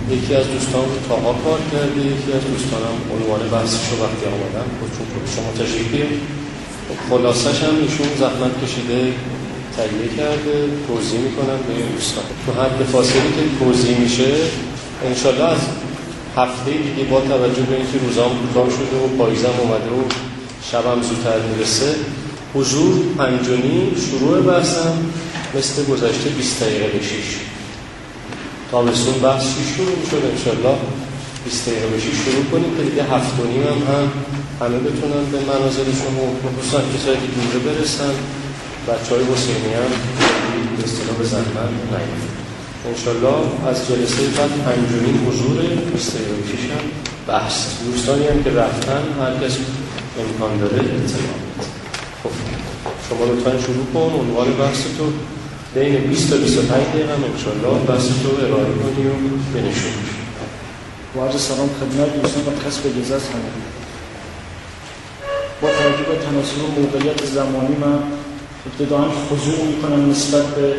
یکی از دوستان رو تاها کار کرده، یکی از دوستانم عنوان بحثش رو وقتی آمدن چون شما تشریف بیارید. خلاصش هم ایشون زحمت کشیده تهیه کرده، توضیح میکنن به این دوستان. تو حد فاصلی که توضیح میشه انشالله از هفته دیگه با توجه به اینکه روزام کوتاه شده و پاییزم اومده و شبم زودتر میرسه، حضور 5:30 شروع بحثم مثل گذشته 20 دقیقه به 6 تابستون بحث 6 شروع میشد. انشالله 20 دقیقه به 6 شروع کنیم که دیگه 7:30 هم همه بتونن به منازلشون و خصوصا کسایی که دوره برسن. بچه‌های حسینی هم به اصطلاح به زحمت نیفتن. انشالله از جلسه بعد 5:30 حضور 20 دقیقه به 6 هم بحث. دوستانی هم که رفتن هر کس امکان داره اطلاع بده. خب شما لطفاً شروع کن عنوان بحث تو بین 20 تا 25 دقیقه هم انشالله بحث تو ارائه کنی و بنشونی. با عرض سلام خدمت دوستان و کسب اجازه همگی. با توجه به تناسب موقعیت زمانی من ابتداً خضوع میکنم نسبت به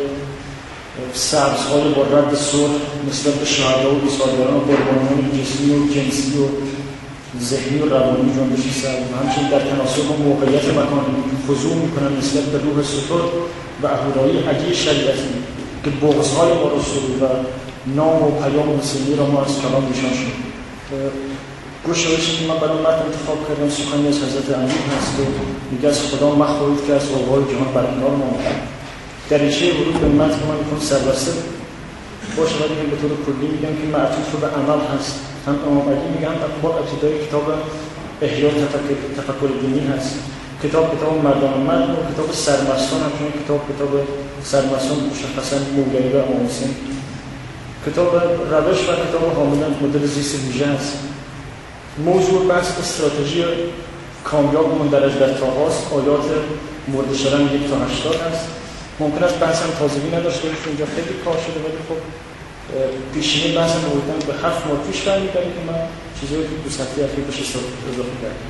سبزهای با رد سرخ نسبت به شهدا و بیسالگران و قربانیان جسمی و جنسی و ذهنی و روانی جنبش سبز. همچنین در تناسب موقعیت مکانی خضوع میکنم نسبت به روح ستر و اهورایی علی شریعتی که بغض‌های ما رو سرود و نام و پیام حسینی را ما از کلام ایشان شد. گوشه‌هایی که من برای متن انتخاب کردم سخنی از حضرت امیر هست که میگه از خدا مخواهید که از اوضاع جهان برکنار ماند. دریچه ورود به متن من میکنم سربسته باشه، ولی به طور کلی میگم که معطوف به عمل هست. هم امام علی میگم با ابتدای کتاب احیا تفکر دینی هست. کتاب مردان مرد و کتاب سرمستان هم چون کتاب سرمستان مشخصا موگلی و امام حسین. کتاب روش و کتاب حاملا مدل زیست ویژه هست. موضوع بحث استراتژی کامیاب مندرج در تاهاست. آیات مورد شرم 1 تا 80 هست. ممکن است بحث هم تازگی نداشته باشه، اینجا خیلی کار شده، ولی خب پیشینه بحث هم بودن به 7 ماه پیش برمیگردیم که من چیزایی که 2 هفته اخیر بهش اضافه کردم.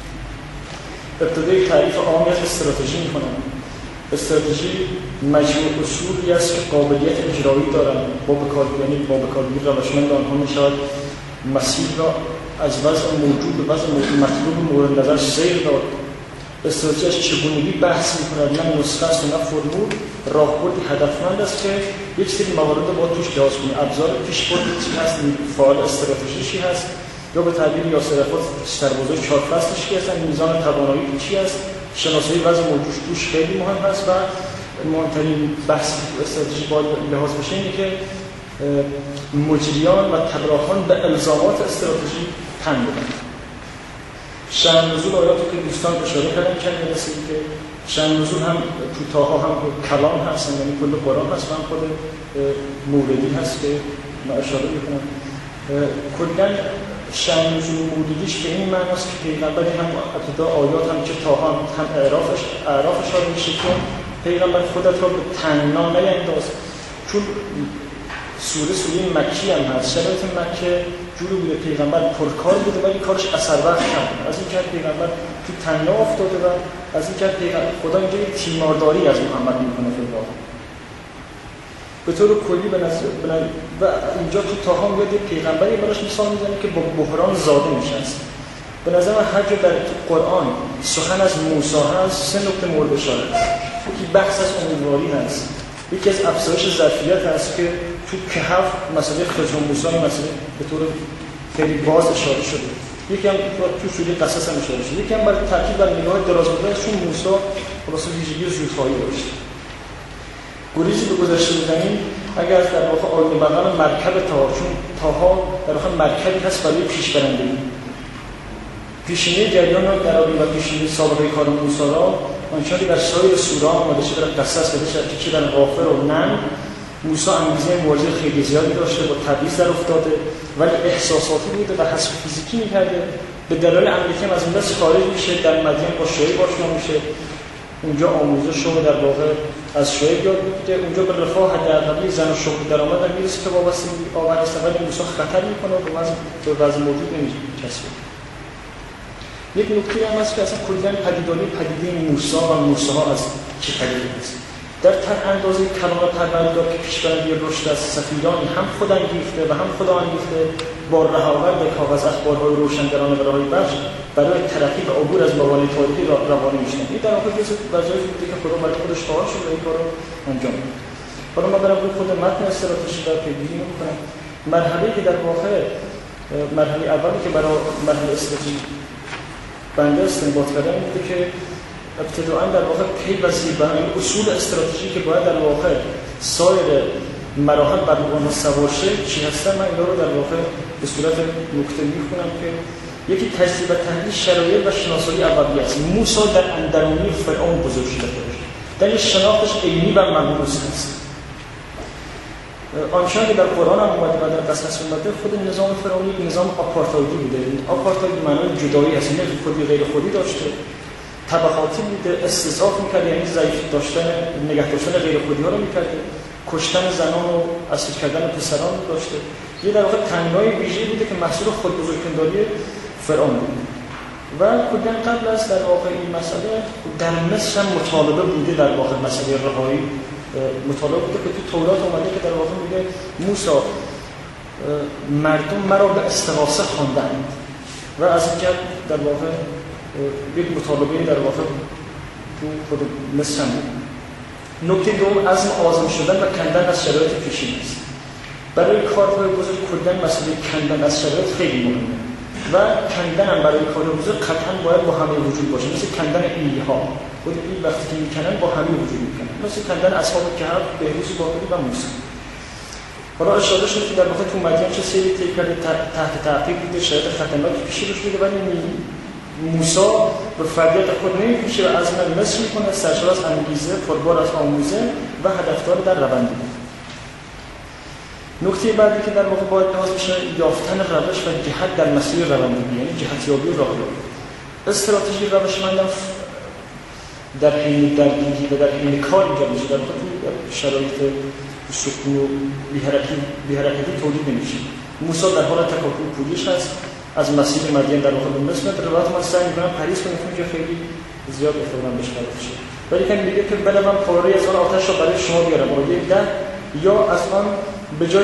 ابتدای تعریف عامی از استراتژی می‌کنم. استراتژی مجموع اصولی است که قابلیت اجرایی دارند. با بکارگیری روشمند آنها می‌شود مسیر را از وضع موجود به وضع مطلوب مورد نظر سیر داد. استراتژی از چگونگی بحث می‌کند، نه نسخه است و نه فرمول. راهبردی هدفمند است که یک سری موارد رو باید توش لحاظ کنیم. ابزار پیشبردی چی هست، فعال استراتژی چی هست، یا به تعبیر یاسر عرفات سربازای 4 فصلش چی هستن، میزان توانایی چی هست، شناسایی وضع موجود توش خیلی مهم هست. و مهمترین بحث استراتژی باید لحاظ بشه اینه که مجریان و طراحان به الزامات استراتژی تن بدن. شأن نزول آیاتی که دوستان اشاره کردن چند جلسه که شأن نزول هم تو تاها هم کلام هست، یعنی کل قرآن هست و هم خود مولدی هست که من اشاره میکنم. کلاً شأن نزول مولدیش به این معناست که پیغمبری هم ابتدا آیات هم که تاها هم اعراف اشاره میشه که پیغمبر خودت را به تنگنا نینداز، چون سوره مکی هم هست. شرایط مکه جوری بوده پیغمبر پرکار بوده ولی کارش اثر وقت نبوده. از این جهت پیغمبر تو تنگنا افتاده و از این جهت خدا اینجا یک تیمارداری از محمد میکنه فی‌الله. به طور کلی و اینجا تو تاها میاد پیغمبری براش مثال میزنه که با بحران زاده میشه است. به نظر من هر جا در قرآن سخن از موسی هست 3 نکته مورد اشاره است. یکی بحث از امیدواری هست، یکی از افزایش ظرفیت هست که تو کهف مسئله خضر و موسی مسئله به طور خیلی باز اشاره شده، یکی هم تو سوره قصص هم اشاره شده، یکی هم برای تاکید بر نگاه درازمدت چون موسی واسه ویژگی زودخواهی داشت. گریزی به گذشته بزنیم اگر در واقع آینه بغل مرکب تاها در واقع مرکبی هست برای پیشبرندگی. پیشینه جریان را درآوریم و پیشینه سابقه کار موسی را آنچنانی در سایر سوره آمده چه در قصص چه در غافر و نمل. موسی انگیزه مبارزه خیلی زیادی داشته، با تبعیض در افتاده ولی احساساتی بوده و حسب فیزیکی می‌کرده. به دلایل عملیاتی هم از این دست خارج میشه، در مدین با شعیب آشنا میشه، اونجا آموزش شغل در واقع از شعیب یاد میگیره، اونجا به رفاه حداقلی زن و شغل درآمد میرسه که وابسته آور است، ولی موسی خطر میکنه و به وضع موجود نمیچسبه. یک نکته هم هست که اصلا کلاً پدیداری پدیده موسی و موسی ها از چه پدیده است. در اندازه کلام پروردگار که پیشبرندی رشد از سفیرانی هم خودانگیخته و هم خدا انگیخته با رهاورد کاغذ اخبارهای روشنگران و راهی بخش برای ترقی و عبور از موانع تاریخی روانی میشن. این در واقع جزء وظایفی بوده که خدا برای خودش قائل شد و این کارو انجام داد. حالا ما برای خود متن استراتژی را پیگیری می‌کنم. مرحله‌ای که در واقع مرحله اولی که برای مرحله استراتژی بنده استنباط کردن بوده که ابتداءً در واقع پیوستی به این اصول استراتژی که باید در واقع سایر مراحل بر اونها سوار شه چی هستن. من اینا رو در واقع به صورت نکته می‌خونم که یکی تجزیه و تحلیل شرایط و شناسایی اولیه است. موسی در اندرونی فرعون بزرگ شده بود. در شناختش عینی و مبعوث است. آنچه که در قرآن هم اومده و در قصص اومده خود نظام فرعونی نظام آپارتایدی بوده. آپارتاید معنای جدایی هست، یعنی خودی غیر خودی داشته، طبقاتی بوده، استضعاف می‌کرد، یعنی ضعیف داشتن، نگه داشتن غیر خودی‌ها رو می‌کرد، کشتن زنان و اسیر کردن پسران داشته. یه در واقع تنگنای ویژه‌ای بوده که محصول خود بزرگپنداری فرعون بود. و کلاً قبل از در واقع این مسئله در مصر هم مطالبه بوده، در واقع مسئله رهایی مطالبه بوده که تو تورات اومده که در واقع میگه موسی مردم مرا به استغاثه خواندند و از اینجا در واقع یک مطالبه در واقع تو خود مصر هم بود. نکته دوم عزم آزم شدن و کندن از شرایط پیشین است. برای کارهای بزرگ کلاً مسئله کندن از شرایط خیلی مهمه و کندن هم برای کار بزرگ قطعاً باید با همه وجود باشه. مثل کندن ایل‌ها، خود این وقتی که میکنن با همه وجود میکنن، مثل کندن اصحاب کهف، بهروز باقری و موسی. حالا اشاره شد که در واقع تو مدین چه سری طی کرده تحت تعقیب بوده، شرایط خطرناکی پیش روش بوده، ولی موسی به فردیت خود نمی‌پیچه و عزم مصر میکنه، سرشار از انگیزه، پربار از آموزه و هدفدار در روندی. نکته بعدی که در واقع باید لحاظ بشه یافتن روش و جهت در مسیر رواندگی، یعنی جهتیابی و راهیابی. استراتژی روشمندان در حین درگیری و در حین کار ایجاد میشه، در واقع شرایط سکون و بی‌حرکتی تولید نمیشه. موسی در حال تکاپل پولیش هست از مسیر مدین در واقع به مصر. روایت ما سعی می‌کنم پریز کنم که خیلی زیاد احتمالاً بهش خراب شه، ولی که میگه که بله من پاره از آن آتش را برای شما بیارم و یک ده یا از آن به جای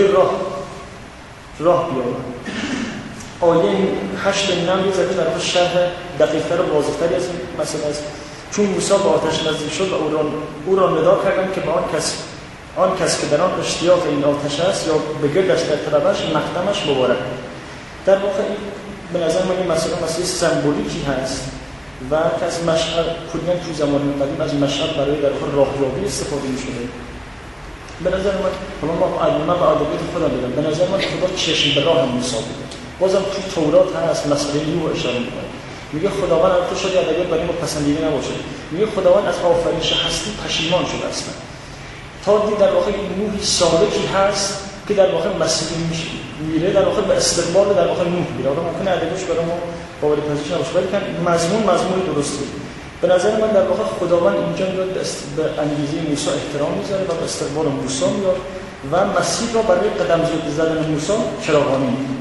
راه بیارم. آیه 8 نمل زده در واقع شرح دقیق‌تر و واضح‌تری از این مسئله است. چون موسی به آتش نزدیک شد و او را ندا کردند که به آن کس که در آن اشتیاق این آتش است یا به گردش در طلبش مقدمش مبارک. در واقع به نظر من این مسئله سمبولیکی هست و که از مشعل کلیاً تو زمان قدیم از مشعل برای در واقع راهیابی استفاده می‌شده. به نظر من حالا ما با ادبیات خودم بگم، به نظر من خدا چشم به راه موسی بوده. بازم تو تورات هست مسئله نوح اشاره می‌کنه، میگه خداوند البته شاید ادبیات برای ما پسندیده نباشه، میگه خداوند از آفرینش هستی پشیمان شده اصلا. تا دید در واقع این نوحی سالکی هست که در واقع مسیحی میره در واقع به استقبال در واقع نوح میره. حالا ممکنه ادبیاتش برای ما قابل پذیرش نباشه، ولی که مضمون درسته. به نظر من در واقع خداوند اینجا میاد به انگیزه موسی احترام میذاره و به استقبال موسی میاد و مسیر را برای قدم زدن موسی چراغانی میکنه.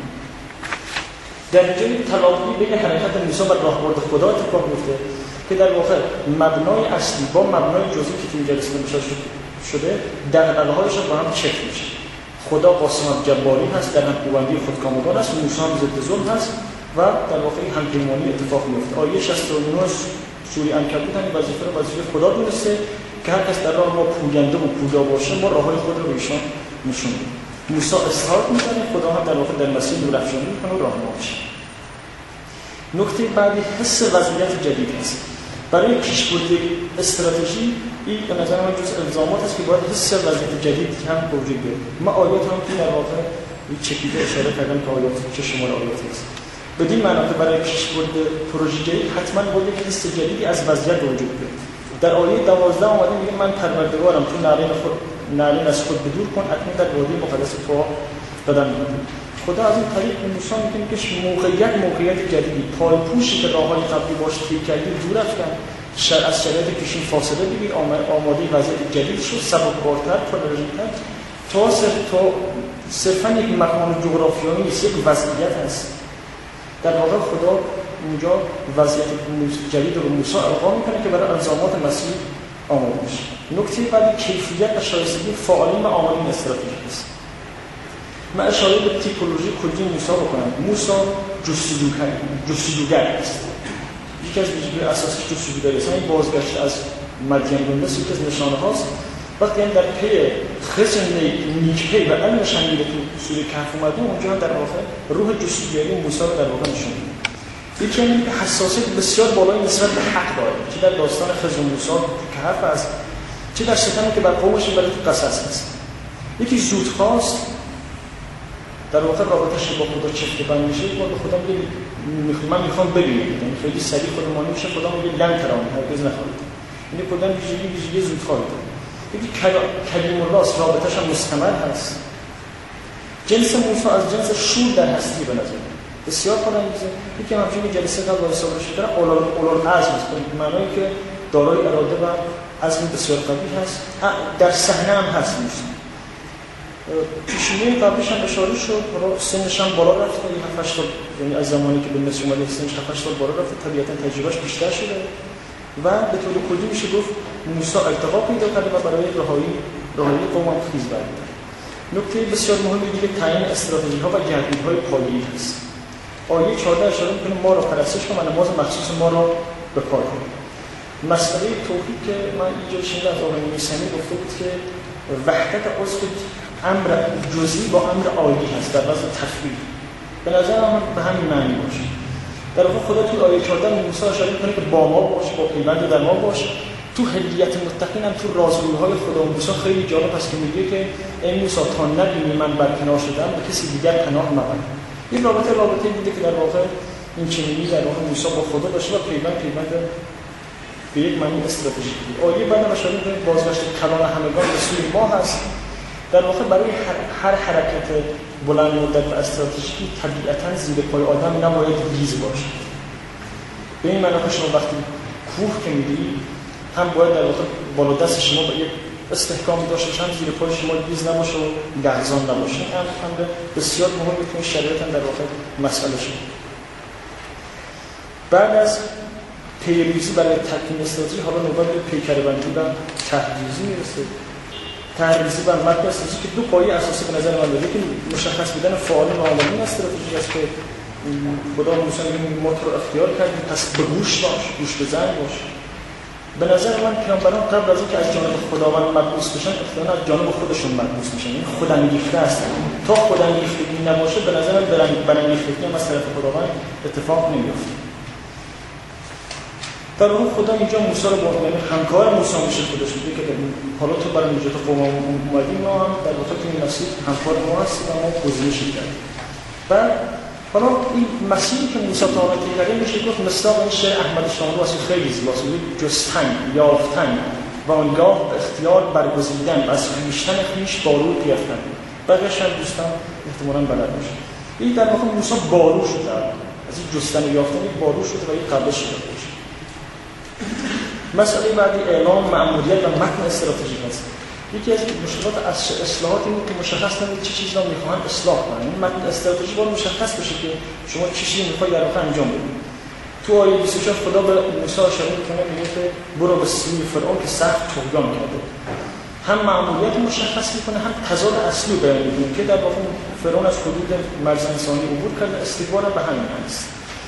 در اینجا تلاقی بین حرکت موسی و راهبرد خدا اتفاق میفته که در واقع مبنای اصلی با مبنای جزئی که اینجا رسیده شده دغدغه‌هایش با هم چک میشه. خدا قاسم جباری هست، در همپیوندی خودکامگان است، موسی هم ضد ظلم هست و در واقع همپیمانی اتفاق میفته. آیه 69 سوره عنکبوت هم وظیفه خدا دونسته که هر کس در راه ما پوینده و پویا باشه ما راههای خود رو به ایشان نشون میدیم. موسی اصرار میکنه، خدا هم در واقع در مسیر نورافشانی میکنه و راهنما میشه. نکته بعدی حس وضعیت جدید است. برای پیشبرد استراتژی این به نظر من جزء الزامات است که باید حس وضعیت جدید هم وجود بیاد. ما آیات هم که در واقع چکیده اشاره کردم که آیات چه شمار آیات است. بدین معنی که برای پیشبرد پروژه جدید حتما باید یک حس جدیدی از وضعیت وجود بیاد. در آیه 12 اومده میگه من پروردگارم، تو نعلین از خود بدور کن، اکنون در وادی مقدس طوا قدم می‌نهم. خدا از این طریق به موسی میگه که موقعیت جدیدی، پایپوشی که راههای قبلی باش طی کردی دور افکن، از شرایط پیشین فاصله بگیر، آماده وضعیت جدید شد، سبکبارتر، پرولوژیکتر، تا صرفاً یک مکان جغرافیایی نیست، یک وضعیت هست. در واقع خدا اونجا وضعیت جدید رو به موسی القا میکنه که برای الزامات مسیح آماده میشه. نکته بعدی کیفیت و شایستگی فعالین و عاملین استراتژیک است. من اشاره به تیپولوژی کلی موسی بکنم. موسی جستجوگر است. یکی از ویژگی اساسی جستجوگری است. این بازگشت از مدین به مصر یکی از نشانه هاست. وقتی هم در پی خصم نیکپی و علم شنگیده تو سوره کهف اومدیم، اونجا هم در واقع روح جستجوگری موسی رو در واقع نشون میده. یکی اینه که حساسیت بسیار بالای نسبت به حق داره، چه در داستان خضر و موسی تو کهف است، چه در ستمی که بر قومش برای تو قصص است. یکی زودخواست در واقع رابطه‌اش با خدا چفت بند میشه، ما به خدا میگه من میخوام ببینم، یعنی خیلی سریع خودمانی میشه، خدا میگه لن ترانی، هرگز نخواهید. یعنی خدا ویژگی زودخواهی داره. یکی کلیم الله است، رابطه‌اش هم مستمر هست. جنس موسی از جنس شور در هستی به نظر بسیار پرانگیزه. یکی همچنین جلسه قبل از صحبت شده اولوالعزم است، به معنایی که دارای اراده و عزم بسیار قوی هست. در صحنه هم هست موسی. پیشینه قبلش هم اشاره شد، سنش هم بالا رفته، 7-8 سال، یعنی از زمانی که به مصر اومده سنش 7-8 سال بالا رفته، طبیعتا تجربهش بیشتر شده و به طور کلی میشه گفت موسی ارتقا پیدا کرده و برای رهایی قوم هم خیز برگرده. نکته بسیار مهمی دیگه تعیین استراتژی‌ها و گردیدهای پایه‌ای است. آیه 14 اشاره می‌کنه ما را پرستش کن و نماز مخصوص ما را به پای کن. مسئله توحید که من اینجا شنیدم از آقای میثمی گفته بود که وحدت عضو امر جزئی با امر عالی هست در وضع تفویض. به نظر من به همین معنی باشه. در واقع خدا توی آیه 14 موسی اشاره می‌کنه که با ما باش، با پیوند در ما باش. تو هدیت متقین هم تو رازگویی‌های خدا و موسی خیلی جالب است که میگه که ای موسی تا نبینی من برکنار شدم به کسی دیگر پناه مبر. این رابطه بوده که در واقع این چنینی در واقع موسی با خدا داشته و پیوند به یک معنی استراتژیکی. آیه بعد اشاره می‌کنه بازگشت کلام همگان به سوی ما هست. در واقع برای هر حرکت بلند مدت و استراتژیکی طبیعتاً زیر پای آدم نباید ریز باشه. به این معنی که شما وقتی کوه که می‌گیری هم باید در واقع بالا دست شما با یک استحکامی داشته باشه، هم زیر پای شما ریز نباشه و لرزان نباشه. هم بسیار مهمه که این شرایط هم در واقع مسئله شد. بعد از پیریزی برای تکمیل استراتژی حالا نوبت به پیکره‌بندی و تحریزی میرسه. تحریزی و متن استراتژی که دو پایه اساسی به نظر من داره که مشخص بودن فعالین و عاملین استراتژی است که خدا موسی میگه ما تو رو اختیار کردیم پس به گوش باش، گوش بزن باش. به نظر من پیامبران قبل از اینکه از جانب خداوند مبعوث بشن اختیار از جانب خودشون مبعوث میشن، یعنی خودانگیخته هستن. تا خودانگیختگی نباشه به نظر من برانگیختگی هم از طرف خداوند اتفاق نمیفته. در واقع خدا اینجا موسی رو با یعنی همکار موسی میشه خودش میگه که حالا تو برای نجات قوم اومدی، ما هم در واقع تو این مسیر همکار ما هستیم و ما گزینش کردیم. و حالا این مسیری که موسی تا آمده کرده میشه گفت مصداق این شعر احمد شاملو واسه خیلی زیباست، جستن، یافتن و آنگاه اختیار برگزیدن و از خویشتن خویش بارو پیافتن. بقیه‌اش هم دوستان احتمالاً بلد باشه. این در واقع موسی بارو شده، از این جستن و یافتن بارو شده و این قبلش شده باشه. مسئله بعدی اعلام مأموریت و متن استراتژیک است. یکی از مشکلات اصلاحات اینه که مشخص نمیشه چه چیزا میخوان اصلاح کنن. این متن استراتژی باید مشخص بشه که شما چه چیزی میخواید در واقع انجام بدید. تو آیه 24 خدا به موسی اشاره میکنه میگه که برو به سوی فرعون که سخت طغیان کرده. هم مأموریت مشخص میکنه هم تضاد اصلی رو بیان میکنه که در واقع فرعون از حدود مرز انسانی عبور کرده، استکبار به همین است.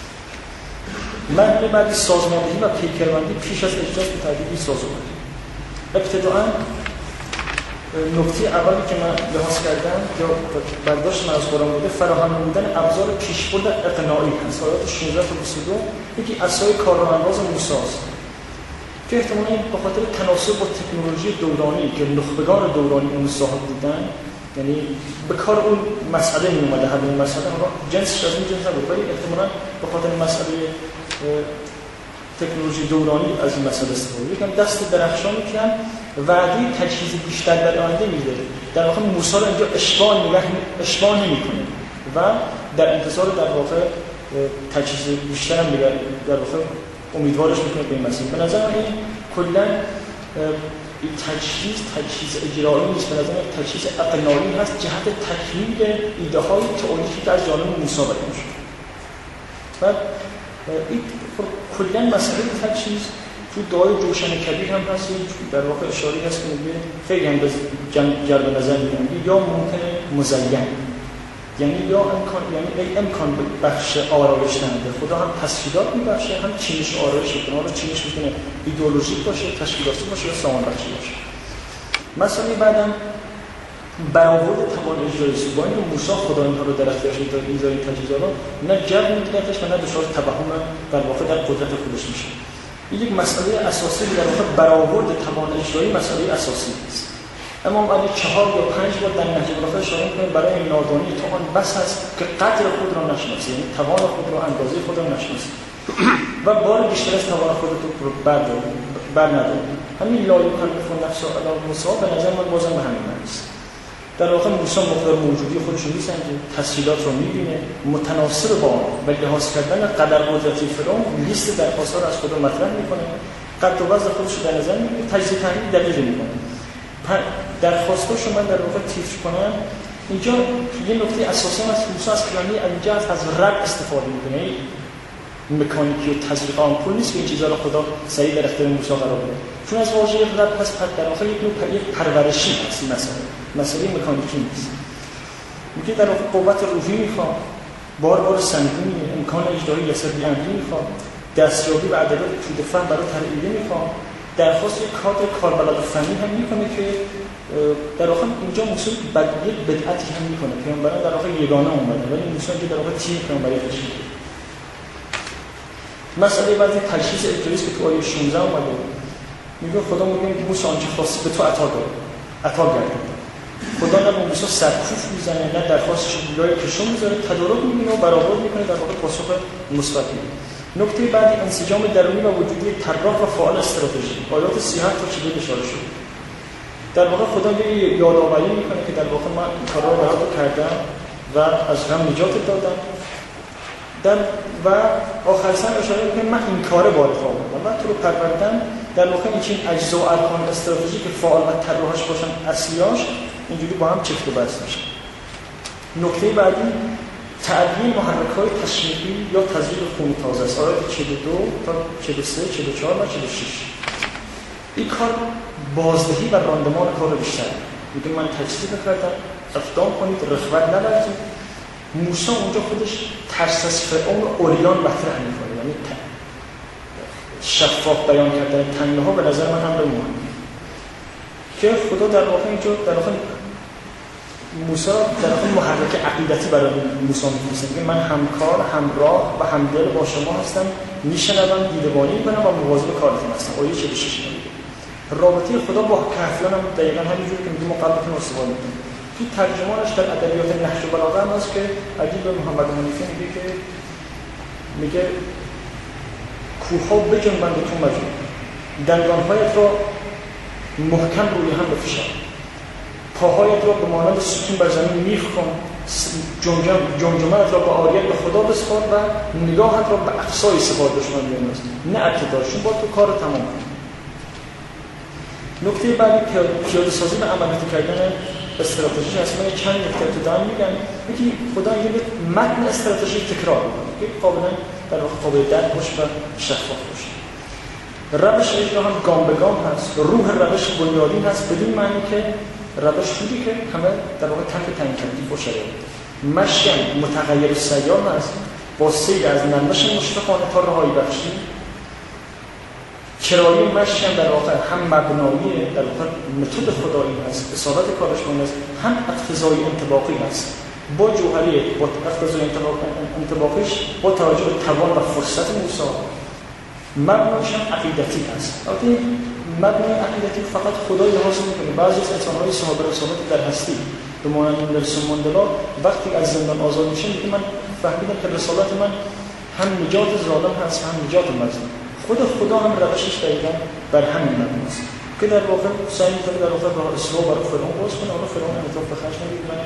متن بعدی سازماندهی و پیکربندی پیش از اجراست به تدریجی سازوکاری. ابتداءً نکته اولی که من لحاظ کردم یا برداشت من از قرآن بوده فراهم نمودن ابزار پیشبرد اقناعی هست. آیات 16 تا 22 یکی عصای کارراه‌انداز موسی است که احتمالاً به خاطر تناسب با تکنولوژی دورانی که نخبگان دورانی اون صاحب بودن، یعنی به کار اون مسئله می اومده. همین مسئله حالا جنسش از این جنس نبود ولی احتمالاً به خاطر مسئله تکنولوژی دورانی از این مسئله استفاده می‌کنن. دست درخشانی که وعده تجهیز بیشتر در آینده میده. در واقع موسی رو اینجا اشباع نمی‌کنه و در انتظار در واقع تجهیز بیشتر هم در واقع امیدوارش می‌کنه به این مسئله. به نظر من این کلاً این تجهیز اجرایی نیست، به نظر من تجهیز اقناعی هست جهت تکمیل ایده‌های تئوریکی که از جانب موسی بیان شد. و این کلاً مسئله تجهیز تو تو دعای جوشن کبیر هم هست، در واقع اشاره هست که میگه خیلی هم به جلب نظر میگن یا ممکنه مزین، یعنی یا امکان، یعنی امکان بخش آرایش نمیده. خدا هم تسهیلات میبخشه، هم چینش آرایش میکنه. حالا چینش میتونه ایدئولوژیک باشه، تشکیلاتی باشه یا سامان بخشی باشه. مثلا بعدم برآورد توان اجرایی با اینکه موسی خدا اینها رو در اختیارش میذاره، این تجهیزات رو نه جلب میکنتش و نه دچار توهم در واقع در قدرت خودش میشه. این یک مسئله اساسی در واقع برآورد توان اجرایی مسئله اساسی است. امام علی 4 یا 5 بار در نهج البلاغه اشاره می‌کنه برای نادانی تو آن بس است که قدر خود را نشناسی، یعنی توان خود را، اندازه خود را نشناسی و بار بیشتر از توان خودت رو برنداری. همین لا یکلف نفس الا وسعها به نظر من بازم به همین معنی است. در واقع موسی مقدار موجودی خودش رو میسنجه، تسهیلات رو میبینه، متناسب با و لحاظ کردن قدر قدرتی فرعون لیست درخواست‌ها رو از خود مطرح میکنه، قد و وزن خودش رو در نظر میگیره، تجزیه تحلیل دقیق میکنه. درخواستاش رو من در واقع تیتر کنم. اینجا یه نکته اساسی هم از موسی از کلانی اینجا از رد استفاده میکنه، مکانیکی و تزریق آمپول نیست که این چیزا رو خدا سریع در اختیار موسی قرار بده، چون از واژه رد پس در واقع یک نوع پرورشی هست. این مسئله مکانیکی نیست. میگه در واقع قوت روحی میخواد، بار سنگینی، امکان اجرایی یسر بی امری میخواد، دستیابی به ادبیات توده فهم برای تربیه میخواد، درخواست یک کادر کاربلد فنی هم میکنه که در واقع اینجا موسی یک بدعتی هم میکنه. پیامبران در واقع یگانه اومده ولی موسی اینجا در واقع تیم پیامبری تشکیل میده. مسئله بعضی تشخیص اجراریست که تو آیه 16 اومده، میگه خدا میگه موسی آنچه خواستی به تو عطا کرده. خدا نه به موسی سرکوف میزنه نه درخواستش رو لای کشون میذاره، تدارک میبینه و برآورد میکنه، در واقع پاسخ مثبت میده. نکته بعدی انسجام درونی و وجودی طراح و فعال استراتژی. آیات 37 تا 40 اشاره شد. در واقع خدا یه یادآوری میکنه که در واقع من این کارا رو برات کردم و از غم نجات دادم. و آخر سر اشاره میکنه من این کار بار خواهم و تو رو پروردم. در واقع این اجزا و ارکان استراتژی که فعال و طراحش باشن اصلیاش اینجوری با هم چفت و بست میشه. نکته بعدی تعدیل محرک‌های تشویقی یا تزریق خون تازه است. آیات 42 تا 43 44 و 46. این کار بازدهی و راندمان کار بیشتر. میگه من تجزیه کردم، اقدام کنید، رغبت نبرید. موسی اونجا خودش ترس از فرعون و اوریان مطرح می‌کنه، یعنی شفاف بیان کردن تنها به نظر من امر مهمه که خدا در واقع اینجا در واقع موسی در واقع محرک عقیدتی برای موسی می‌فرسته که من همکار، همراه و همدل با شما هستم، میشنوم، دیدبانی می‌کنم و مواظب کارتون هستم. آیه 46 میگه رابطه خدا با کهفیان هم دقیقاً همینجوری که میگه ما قبلتون استفاده می‌کنیم. تو ترجمانش در ادبیات نهج البلاغه هم هست که عجیب محمد حنیفی میگه کوه‌ها بجنبند و تو مجنون، دندان‌هایت را محکم روی هم بفشار، پاهایت را به مانند ستون بر زمین میخ کن، جمجمه‌ات را به عاریت به خدا بسپار و نگاهت را به اقصای سپار دشمن بیانداز، نه ابتداشون با تو کار تمام کن. نکته بعدی پیاده سازی و عملیاتی کردن استراتژی هست. من چند نکته تو دارم میگم. یکی خدا یه متن استراتژی تکرار میکنه که قابلا در واقع قابل درک باشه و شفاف باشه. روش اجرا هم گام به گام هست، روح روش بنیادین هست، بدین معنی که روش بودی که همه در واقع تحت تعیین تکلیف و شرایط. مشکن متغیر سیار هست با سیر از نرمش مشفقانه تا رهایی بخشی. کرایی مشکن در واقع هم مبنایی در واقع متد خدایی هست، اصالت کارش است، هم اقتضای انطباقی هست. با جوهری با اقتضای انطباقیش با توجه به توان و فرصت موسی، مبنایش هم عقیدتی هست. البته مبنای عقیدتی فقط خدای لحاظ میکنه. بعضی از انسان‌های صاحب رسالت در هستی به مانند نلسون ماندلا وقتی از زندان آزاد میشه میگه من فهمیدم که رسالت من هم نجات ظالم هست هم نجات مظلوم. خدا هم روشش دقیقاً بر همین مبنا است که در واقع سعی می‌کنه در واقع راه اصلاح برای فرعون باز کنه. حالا فرعون انعطاف به خرج نمی‌کنه.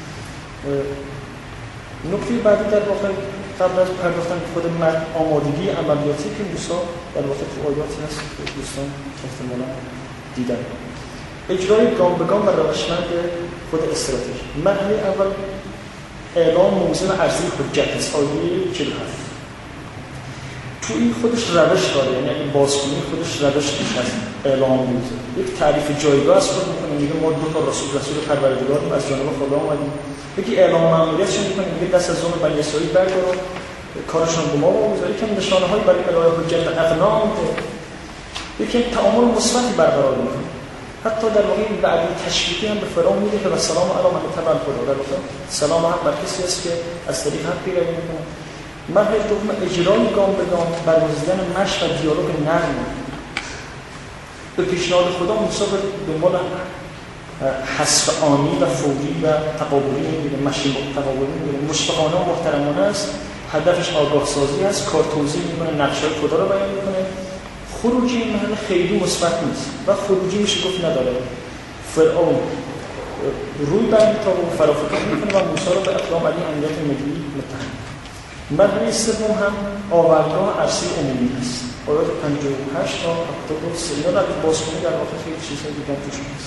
نکته بعدی در واقع قبل از پرداختن خود آمادگی عملیاتی که موسی در واقع تو آیاتی هست که دوستان احتمالاً دیدن. اجرای گام به گام و روشمند خود استراتژی. مرحله اول اعلام موضع و عرضه حجت است. آیه 47 تو این خودش روش داره، یعنی اگه بازخونی خودش روش توش هست. اعلام بود یک تعریف جایگاه از خود میکنه، میگه ما دو تا رسول پروردگاریم از جانب خدا اومدیم. یکی اعلام مأموریتشون میکنه، میگه دست از ظلم بنی اسرائیل بردار، کارشون به ما بگذار. یکی نشانه‌هایی برای الهه حجت اقناع میده، یکی تعامل مثبتی برقرار میکنه. حتی در واقع این وعده تشویقی هم به فرعون میده که سلام علی من تبع الهدی، در واقع سلام هم بر کسی است که از طریق حق پیروی میکنه. مرحله دوم اجرای گام به گام، برگزیدن مشق و دیالوگ نرم. به پیشنهاد خدا موسی به دنبال حذف آنی و فوری و تقابلی میگیره، مشی تقابلی میگیره، مشفقانه و محترمانه است. هدفش آگاه سازی است، کار توضیح میکنه، نقشه‌های خدا رو بیان میکنه. خروجی این محل خیلی مثبت نیست و خروجی میشه گفت نداره. فرعون روی بند تا فرافکنی میکنه و موسی رو به اقدام علی امنیت ملی متهم. مرحله سوم هم آوردگاه عرصه عمومی است. آیات 58 تا 73 اینا رو بازخونی در واقع خیلی چیزهای دیگه توش هست.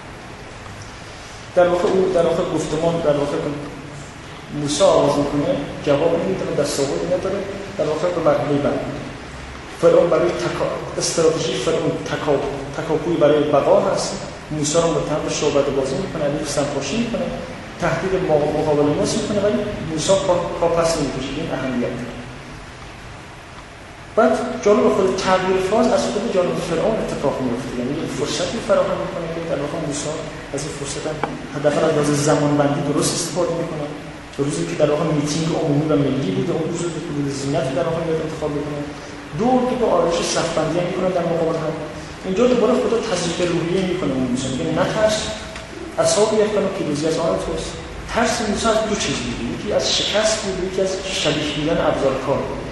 در واقع گفتمان در واقع موسی آواز میکنه، جواب نمیده، دستاوردی نداره. در واقع به مرحله بعد فرعون برای استراتژی فرعون تکاپوی برای بقا هست. موسی رو متهم به شعبده بازی میکنه، علیه سمپاشی میکنه، تهدید مقابل موسی میکنه، ولی موسی پا پس نمیکشه. این اهمیت داره. بعد جانب خود تغییر فاز از خود جانب فرعون اتفاق میفته، یعنی یک فرصتی فراهم میکنه که در واقع موسی از این فرصت حداقل از لحاظ زمانبندی درست استفاده میکنه. روزی که در واقع میتینگ عمومی و ملی بوده، اون روزی که حدود زینت در واقع میاد انتخاب میکنه. دور که با آرایش صفبندی میکنه در مقابل هم. اینجا دوباره خدا تزریق روحیه میکنه اون موسی، میگه نترس، اصحاب یکن و پیروزی از آن توست. ترس موسی از دو چیز بود، یکی از شکست بود، یکی از شلیک بودن ابزار کار بود.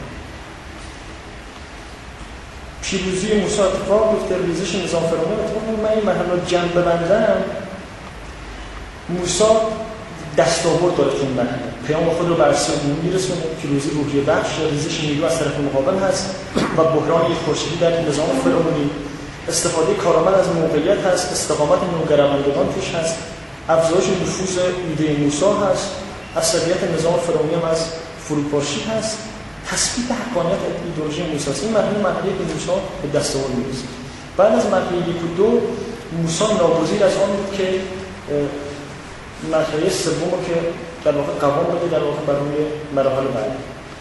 پیروزی موسی اتفاق بیفته، ریزش نظام فرعون اتفاق بیفته. من این مرحله رو جمع ببندم، موسی دستاورد داره که این مرحله پیام خود رو بر عرصه عمومی میرسونه، پیروزی روحیه بخش، ریزش نیرو از طرف مقابل هست و بحران خورشیدی در نظام فرعونی، استفاده کارآمد از موقعیت هست، استقامت نوگرایندگان توش هست، افزایش نفوذ ایده موسی هست، عصبیت نظام فرعونی هم از فروپاشی هست، تثبیت حقانیت ایدئولوژی موسی. این مرحله که موسی به دستاورد میرسه. بعد از مرحله 1 و 2 موسی ناگزیر از آن بود که مرحله سوم که در واقع قوام بده در واقع برای مراحل بعدی.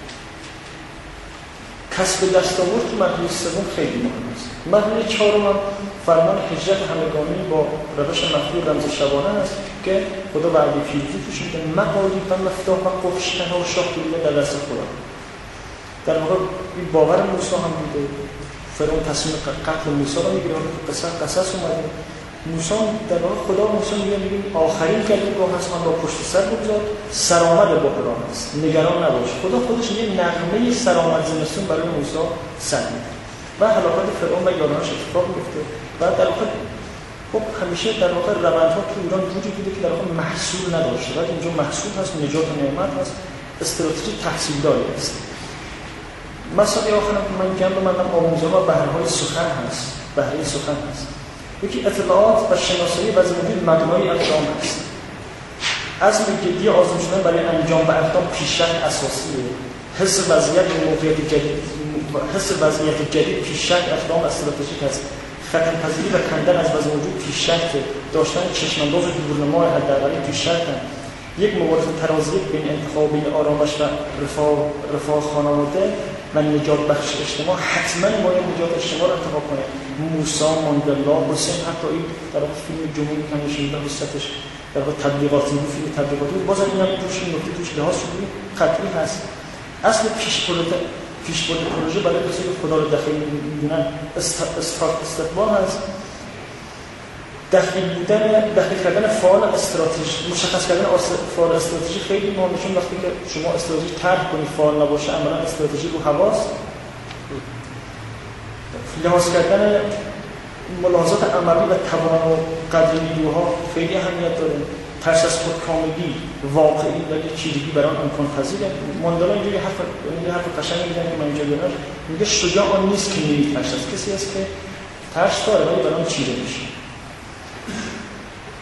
کسب دستاورد تو مرحله سوم خیلی مهم است. مرحله 4 هم فرمان هجرت همگانی با روش مخفی رمز شبانه است که خدا وعده پیروزی توش میده، مقالی و مفتاح و قفل شکنها و شاه گیریدن در دست خدا. در واقع این باور موسی هم بوده. فرعون تصمیم قتل موسی رو میگیره که قصص اومده. موسی در واقع خدا موسی میگه آخرین گلوگاه هست، من با پشت سر بگذار، سرآمد بحران است، نگران نباش. خدا خودش یه نغمه سرآمد زمستون برای موسی سر میده و هلاکت فرعون و یارانش اتفاق میفته. و در واقع خب همیشه در واقع روندها تو ایران وجود بوده که در واقع محصول نداشته، ولی اینجا محصول هست، نجات و نعمت هست، استراتژی تحصیلداری است. مسئله آخرم که من میگم من آموزان و بهرهای سخن هست، بهره سخن هست. یکی اطلاعات و شناسایی وضع موجود مبنای اقدام است. عزم جدی آزم شدن برای انجام و اقدام پیشرفت اساسیه. حس وضعیت جدید پیشرفت اقدام استراتژیک است. خطرپذیری و کندن از وضع موجود پیشرفت، داشتن چشمانداز دورنمای حداقلی پیشرفت. یک مبارزه ترازی بین انتخاب بین آرامش و رفاه خانواده و نجات بخش اجتماع، حتما باید نجات اجتماع رو انتخاب کنه. موسی، ماندلا، حسین، حتی این در واقع فیلم جمهوری کنشین و وسطش در واقع تبلیغاتی بود، فیلم تبلیغاتی بود. بازم این هم توش این نکته توش لحاظ شده قطعی هست. اصل پیشبرد پروژه برای کسی که خدا رو دخیل می‌دونن استقبال هست. دخیل کردن فعال استراتژی، مشخص کردن فعال استراتژی خیلی مهمه، چون وقتی که شما استراتژی طرح کنید فعال نباشه عملاً استراتژی رو حواس. لحاظ کردن ملاحظات عملی و توان و قدر نیروها خیلی اهمیت داره. ترس از خودکامگی واقعی ولی چیرگی برای آن امکان پذیره. ماندلا اینجوری یه حرف قشنگی میزنه که من اینجا بیارم، میگه شجاع آن نیست که نمی‌ترسد، کسی است که ترس داره ولی برای آن چیره میشه.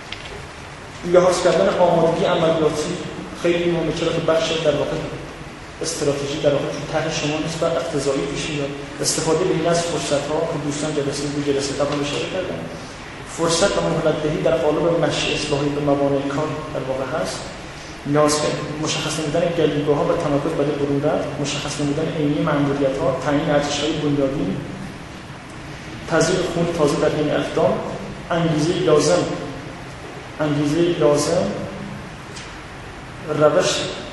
لحاظ کردن آمادگی عملیاتی خیلی مهمه، چرا که بخش در واقع استراتژی در واقع طرح شما نیست و اقتضایی پیش میاد. استفاده به این از فرصت‌ها که دوستان جلسه قبل اشاره کردن، فرصت و مهلت دهی در قالب مشی اصلاحی به موانع کار در واقع هست. مشخص نمودن گلوگاه‌ها و تمرکز بر ضرورت، مشخص نمودن عینی مأموریت‌ها، تعیین ارزش‌های بنیادین، تزریق خون تازه در این اقدام، انگیزه لازم، روش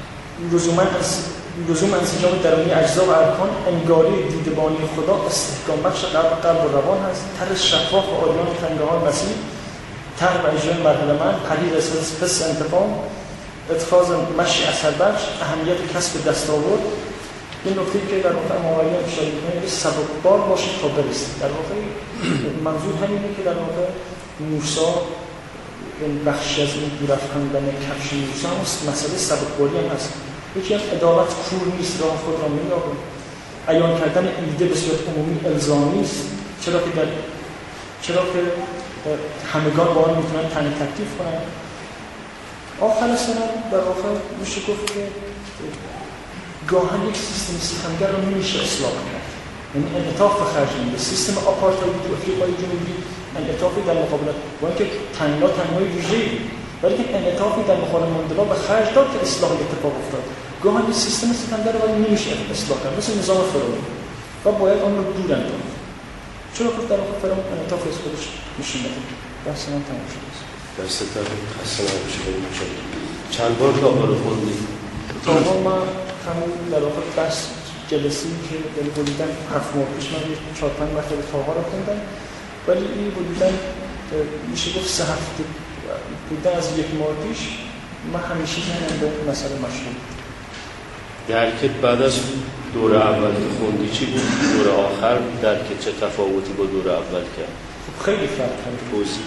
لزوم انسجام درونی اجزا و ارکان، انگاری دیدبانی خدا، استحکام بخش قلب و روان هست، طرح شفاف و عریان تنگه‌های مسیح، طرح و اجرای مرحله‌مند، پرهیز از حس انتقام، اتخاذ مشی اثربخش، اهمیت کسب دستاورد. این نکته‌ای که در واقع ماوراء اشاره می‌کنه سبکبار باشه تا برسید. در واقع منظور همینه که در واقع موسی این بخشی از این دورافکندن کفش موسی هم مسئله سبکباری هم هست. یکی از عدالت کور نیست، راه خود را می‌یابد. عیان کردن ایده به صورت عمومی الزامی است، چرا که همگان با آن میتونن تعیین تکلیف کنن. آخر سرم در واقع میشه گفت که گاهن یک سیستم ستمگر رو نمیشه اصلاح کرد، یعنی انعطاف به خرج میده. سیستم آپارتاید تو افریقای جنوبی انعطافی در مقابل با اینکه تنگنای ویژه‌ای، ولی که انعطافی در مقابل ماندلا به خرج داد که اصلاح اتفاق افتاد. گاهن یک سیستم ستمگر رو نمیشه اصلاح کرد، مثل نظام فرعونی، و باید آن رو دور انداخت. چرا که در واقع فرعون انعطاف از خودش نشون داد. بحث من تمام شد. دستت در خسته نباشید. چند بار تاها رو خوندی؟ تاها من همون در واقع بس جلسه‌ای که حدوداً 7 ماه پیش من 4-5 مرتبه تاها رو خوندم، ولی این حدوداً میشه گفت 3 هفته بوده از 1 ماه پیش من همیشه ذهنم به مسئله مشغول. درکت بعد از دوره اول که خوندی چی بود؟ دوره آخر درکت چه تفاوتی با دوره اول کرد؟ خیلی فرق کرد. توضیح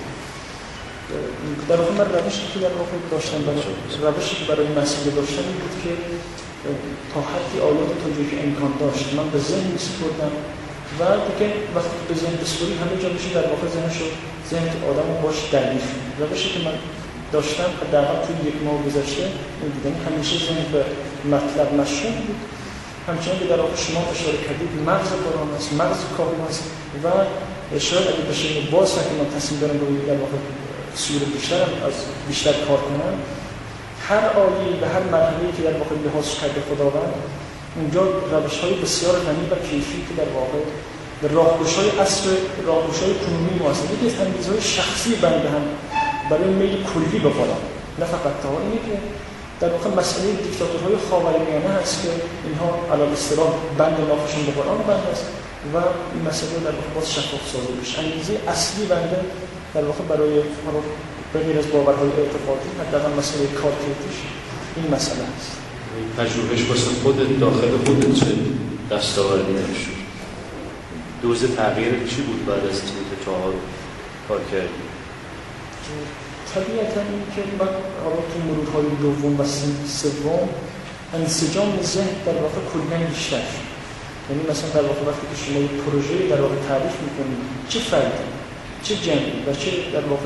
در واقع من روشی که در واقع داشتم برای مسئله داشتم این بود که تا حدی آیات تا جایی که امکان داشت من به ذهن می‌سپردم و دیگه وقتی به ذهن بسپری همه جا میشه در واقع ذهن آدم رو باش درگیر. روشی که من داشتم حداقل توی 1 ماه گذشته این دیدم همیشه ذهن به مطلب مشغول بود. همچنین که در واقع شما اشاره کردید مغز قرآن است، مغز کاهن است و شاید اگه بشه باز که من تصمیم دارم روی در واقع سوره بیشتر کار کنم، هر آیه به هر مرحله‌ای که در واقع لحاظ کرده خداوند اونجا روش‌های بسیار غنی و کیفی که در واقع به راهگشای عصر راهگشای کنونی ما هست. یکی از انگیزه‌های شخصی بنده هم برای میل کلی به قرآن، نه فقط تا اینه که در واقع مسئله دیکتاتورهای خاورمیانه هست که اینها علی اصطلاح بند ناخشون به قرآن بند است و این مسئله در واقع باز شفاف سازی بشه. انگیزه اصلی بنده در واقع برای به غیر از باورهای اعتقادی حداقل مسئله کارکردیش این مسئله است. پژوهش واسه خودت داخل خودت چه دستاوردی داشت؟ دوز تغییر چی بود بعد از اینکه 4 کار کردی؟ طبیعتاً این که من تو مرورهای دوم و سوم انسجام ذهن در واقع کلاً بیشتر. یعنی مثلا در واقع وقتی که شما یک پروژه در واقع تعریف می‌کنید، چه فردی، چه جمعی و چه در واقع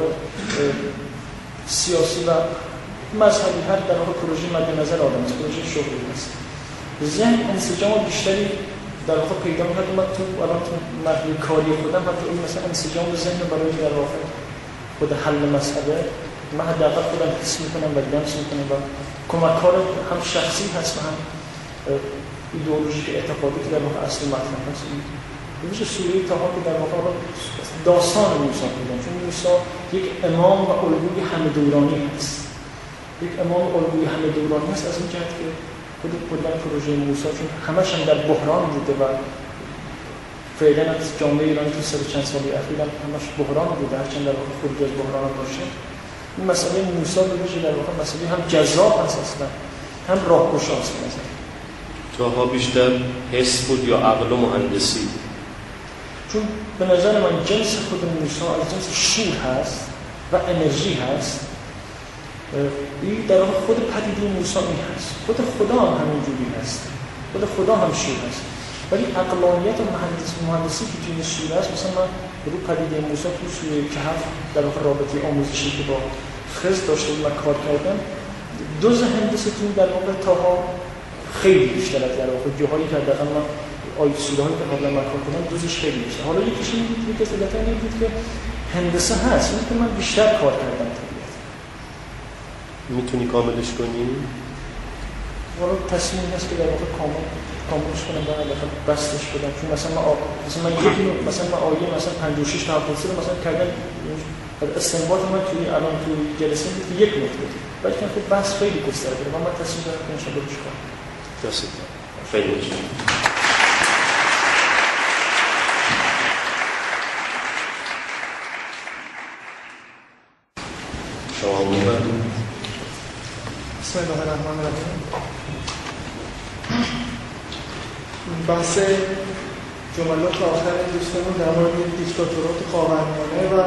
سیاسی و مذهبی، هر در واقع پروژه مد نظر آدم است، پروژه شغلی است. ذهن انسجام بیشتری در واقع پیدا می‌کنه. من تو الان تو مرحله کاری خودم حتی این مثلا انسجام ذهن برای در واقع خود حل مسئله من حداقل خودم حس می‌کنم و لمس می‌کنم و کمک‌کار هم شخصی هست و هم ایدئولوژیک اعتقادی که در واقع اصل مطلب هست. میشه سوره طاها که در واقع داستان موسی میگن، چون موسی یک امام و الگوی همه دورانی هست. یک امام الگوی همه دورانی هست از این جهت که خود پروژه موسی چون همش هم در بحران بوده و فعلا از جامعه ایرانی که سال چند سالی اخیر همش بحران بوده، هرچند در واقع خروج از بحران باشه. این مسئله موسی به ویژه در واقع مسئله هم جذاب هست اصلا، هم راهگشا است. مثلا طاها بیشتر حس بود یا عقل و مهندسی؟ چون به نظر من جنس خود موسی از جنس شور هست و انرژی هست. این در واقع خود پدیده موسی این هست، خود خدا هم همینجوری هست، خود خدا هم شور هست. ولی عقلانیت و مهندسی که توی شور هست، مثلا من رو پدیده موسی تو سوره کهف در واقع رابطه آموزشی که با خضر داشته و کار کردم، دوز هندسه تو در واقع طاها خیلی بیشتر از در واقع جاهایی که حداقل من آیسیدهایی که قبلا من کار کردم دوزش خیلی بیشتر. حالا یه چیزی بود که اصالتا این بود که هندسه هست ولی که من بیشتر کار کردم طبیعت. میتونی کاملش کنی؟ حالا تصمیم این است که در واقع کاملش کنم و بالاخره بستش بدم. چون مثلا من آیه مثلا 56 تا 73 رو مثلا کردم استنباط من توی الان توی جلسه بود یک نکته بود. ولی که خب بحث خیلی گسترده و من تصمیم دارم که انشاءالله روش کنم. درسته. خیلی ممنون. شما می‌برید. بسم الله الرحمن الرحیم. بحث جملات آخر دوستمون در مورد دیکتاتورات خاورمیانه و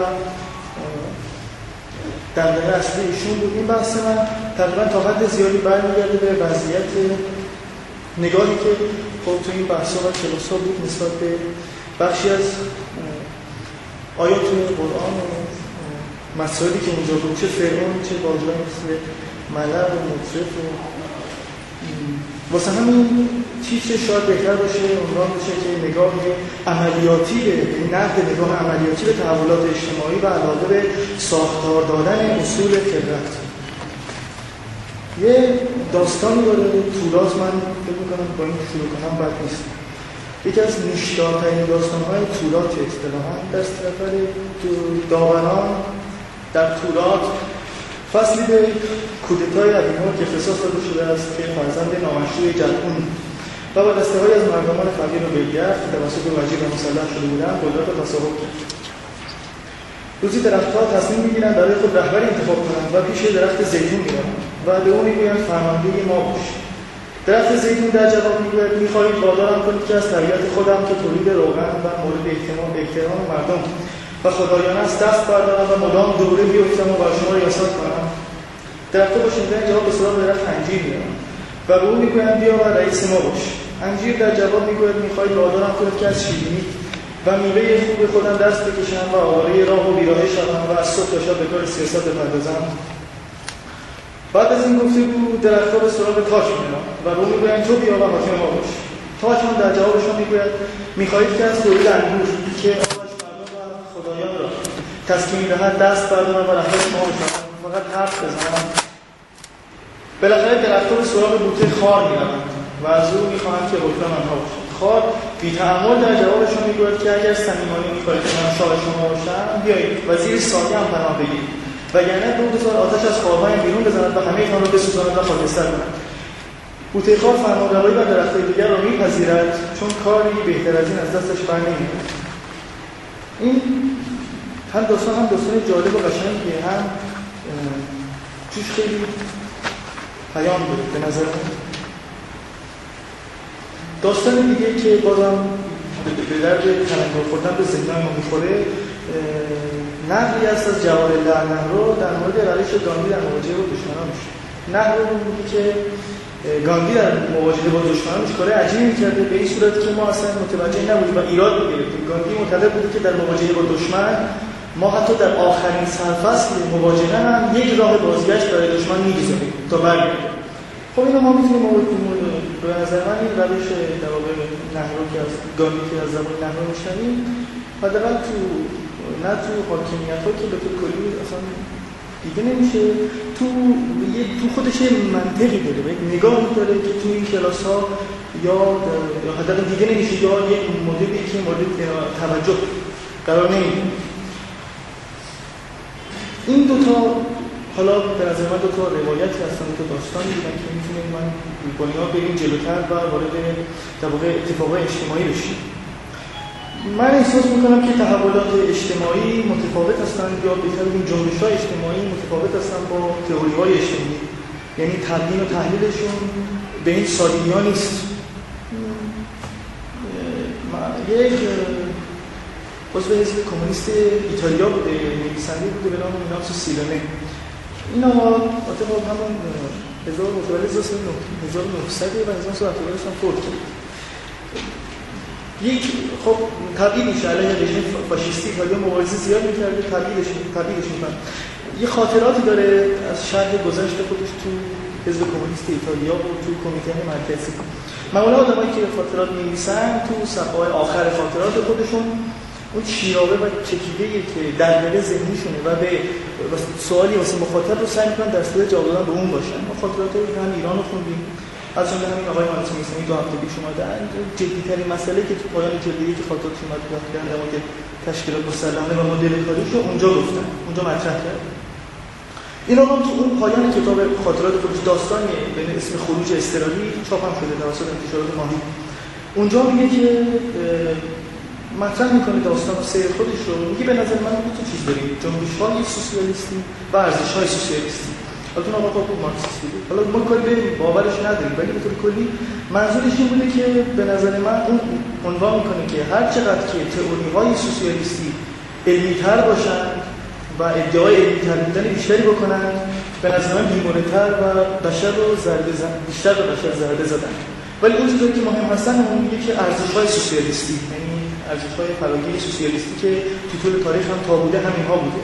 دندانه اصلی ایشون بود. این بحث من تقریبا تا حد زیادی برمیگرده به وضعیت نگاهی که خب تو این بحث‌ها و کلاس‌ها بود نسبت به بخشی از آیات قرآن و مسائلی که اونجا بود، چه فرعون چه واژه‌ای مثل ملع و مطرف و واسه همین چیزی شاید بهتر باشه عنوان بشه که نگاه عملیاتی به نقد نگاه عملیاتی به تحولات اجتماعی و علاقه به ساختار دادن اصول خلقت. یه داستانی داره تورات، من فکر می‌کنم با این شروع کنم بد نیست. یکی از نیشدارترین داستان‌های تورات اصطلاحاً در سفر داوران در تورات فصلی به کودتای ابی‌نور که اختصاص داده شده است که فرزند نامشروع جدعون و با دسته‌هایی از مردمان فقیر و بی‌گرد که توسط وزیر مسلح شده بودند قدرت را تصاحب کرد. روزی درخت‌ها تصمیم می‌گیرند برای خود رهبری انتخاب کنند و پیش درخت زیتون می‌روند و به او می‌گویند فرمانده ما باش. درخت زیتون در جواب می‌گوید می‌خواهید وادارم کنید که از طبیعت خودم که تولید روغن و مورد احترام مردم و خدایانه است دست بردارم و مدام دوره بیفتم و بر شما ریاست کنم. درخت‌ها با شنیدن جواب به سراغ درخت انجیر می‌روند و به او می‌گویند بیا و رئیس ما باش. انجیر در جواب می‌گوید می‌خواهید وادارم کنید که از شیرینی و میوه خوب خودم دست بکشم و آواره راه و بیراهه شوم و از صبح تا شب به کار سیاست بپردازم. بعد از این گفتگو درخت‌ها به سراغ تاج می‌روند و به او می‌گویند تو بیا و حاکم ما باش. تاج هم در جوابشون می‌گوید می‌خواهید که از تولید انگور که خدایان را تسکین دهد دست بردارم و رهبر ما بشم، فقط حرف بزنم. بالاخره درخت‌ها به سراغ بوته خار می‌روند و از او می‌خواهند که حکم آنها باشد. خار بی‌تأمل در جوابشون می‌گوید که اگر صمیمانه می‌خواهید که من شاه شما باشم بیایید و زیر سایه هم پناه بگیرید وگرنه بگذار آتش از خارهایم بیرون بزند و همه‌تان را بسوزاند و خاکستر کند. بوته خار فرمانروایی و درخت‌های دیگر را می‌پذیرد چون کاری بهتر از این از دستش برنمی‌آید. این هم داستان جالب و قشنگیه، هم توش خیلی پیام داره به نظر من. داستان دیگه که بازم به درد تلنگر خوردن به ذهن‌های ما می‌خوره نقلی است از جواهرالله النهرو در مورد روش گاندی در مواجهه با دشمنانش. نهرو میگه که گاندی در مواجهه با دشمنانش کار عجیبی می‌کرده به این صورت که ما اصلا متوجه نبودیم و ایراد می‌گرفتیم. گاندی معتقد بود که در مواجهه با دشمن ما حتی در آخرین سرفصل مواجهه هم یک راه بازگشت برای دشمن می‌گذاریم تا برگردیم. خب اینو ما می‌تونیم به نظر من این روش در واقع نهرو که از گاندی که از زبان نهرو می‌شنویم حداقل تو حاکمیت‌ها که به طور کلی اصلا دیگه نمیشه، تو خودش یه منطقی داره، یک نگاهی داره که تو این کلاس‌ها یا حداقل دیگه نمیشه یا یک مدلی که مورد توجه قرار نمیگیره. این دوتا حالا به نظر من دوتا روایتی هستن، دوتا داستانی بودن که میتونیم من با اینا بریم جلوتر و وارد در واقع اتفاقای اجتماعی بشیم. من احساس میکنم که تحولات اجتماعی متفاوت هستند یا بهتر بگیم جنبش‌های اجتماعی متفاوت هستند با تئوری‌های اجتماعی، یعنی تبیین و تحلیلشون به این سادگی‌ها نیست. یک عضو حزب کمونیست ایتالیا بوده، نویسنده بوده به نام میناتسو سیلونه. این آقا مطابق همون 1900 و 1970 هم فوت کرد. یک خب تبعیدش علیه رژیم فاشیستی ایتالیا مبارزه زیاد می‌کرده، تبعیدش می‌کنه. یه خاطراتی داره از شرح گذشته خودش تو حزب کمونیست ایتالیا بود تو کمیته مرکزی. معمولا آدمایی که خاطرات می‌نویسن تو صفحه‌های آخر خاطرات خودشون اون شیرابه و چکیده‌ای که در دل ذهنیشونه و به سوالی واسه مخاطب رو سعی می‌کنن در صورت جواب دادن به اون باشن. ما خاطراتای هم ایران رو خوندیم، از جمله همین آقای مهندس میثمی 2 هفته پیش اومدن. جدی‌ترین مسئله که تو پایان جلده‌ای که خاطراتش اومد گفتن در مورد تشکیلات مسلحانه و مدل کاریش رو اونجا گفتن، اونجا مطرح کردن. این آقا تو اون پایان کتاب خاطرات خودش داستانی به اسم خروج اضطراری چاپ هم شده توسط انتشارات ماهی. اونجا میگه که مطرح میکنه داستان و سیر خودش رو، میگه به نظر من دو تا چیز داریم، جنبش‌های سوسیالیستی و ارزش‌های سوسیالیستی. البته آقا خب مارکسیستی بود. حالا ما کاری به باورش نداریم، ولی به طور کلی منظورش این بوده که به نظر من اون عنوان میکنه که هر چقدر که تئوری‌های سوسیالیستی علمی‌تر باشن و ادعای علمی‌تر بودن بیشتری بکنن، به نظر من بیماری‌تر و بشر رو بیشتر به بشر ضربه زدن. ولی اون چیزی که مهم هستن اون میگه که ارزش‌های سوسیالیستی، یعنی ارزش‌های فراگیر سوسیالیستی که تو طول تاریخ هم تا بوده همین‌ها بوده.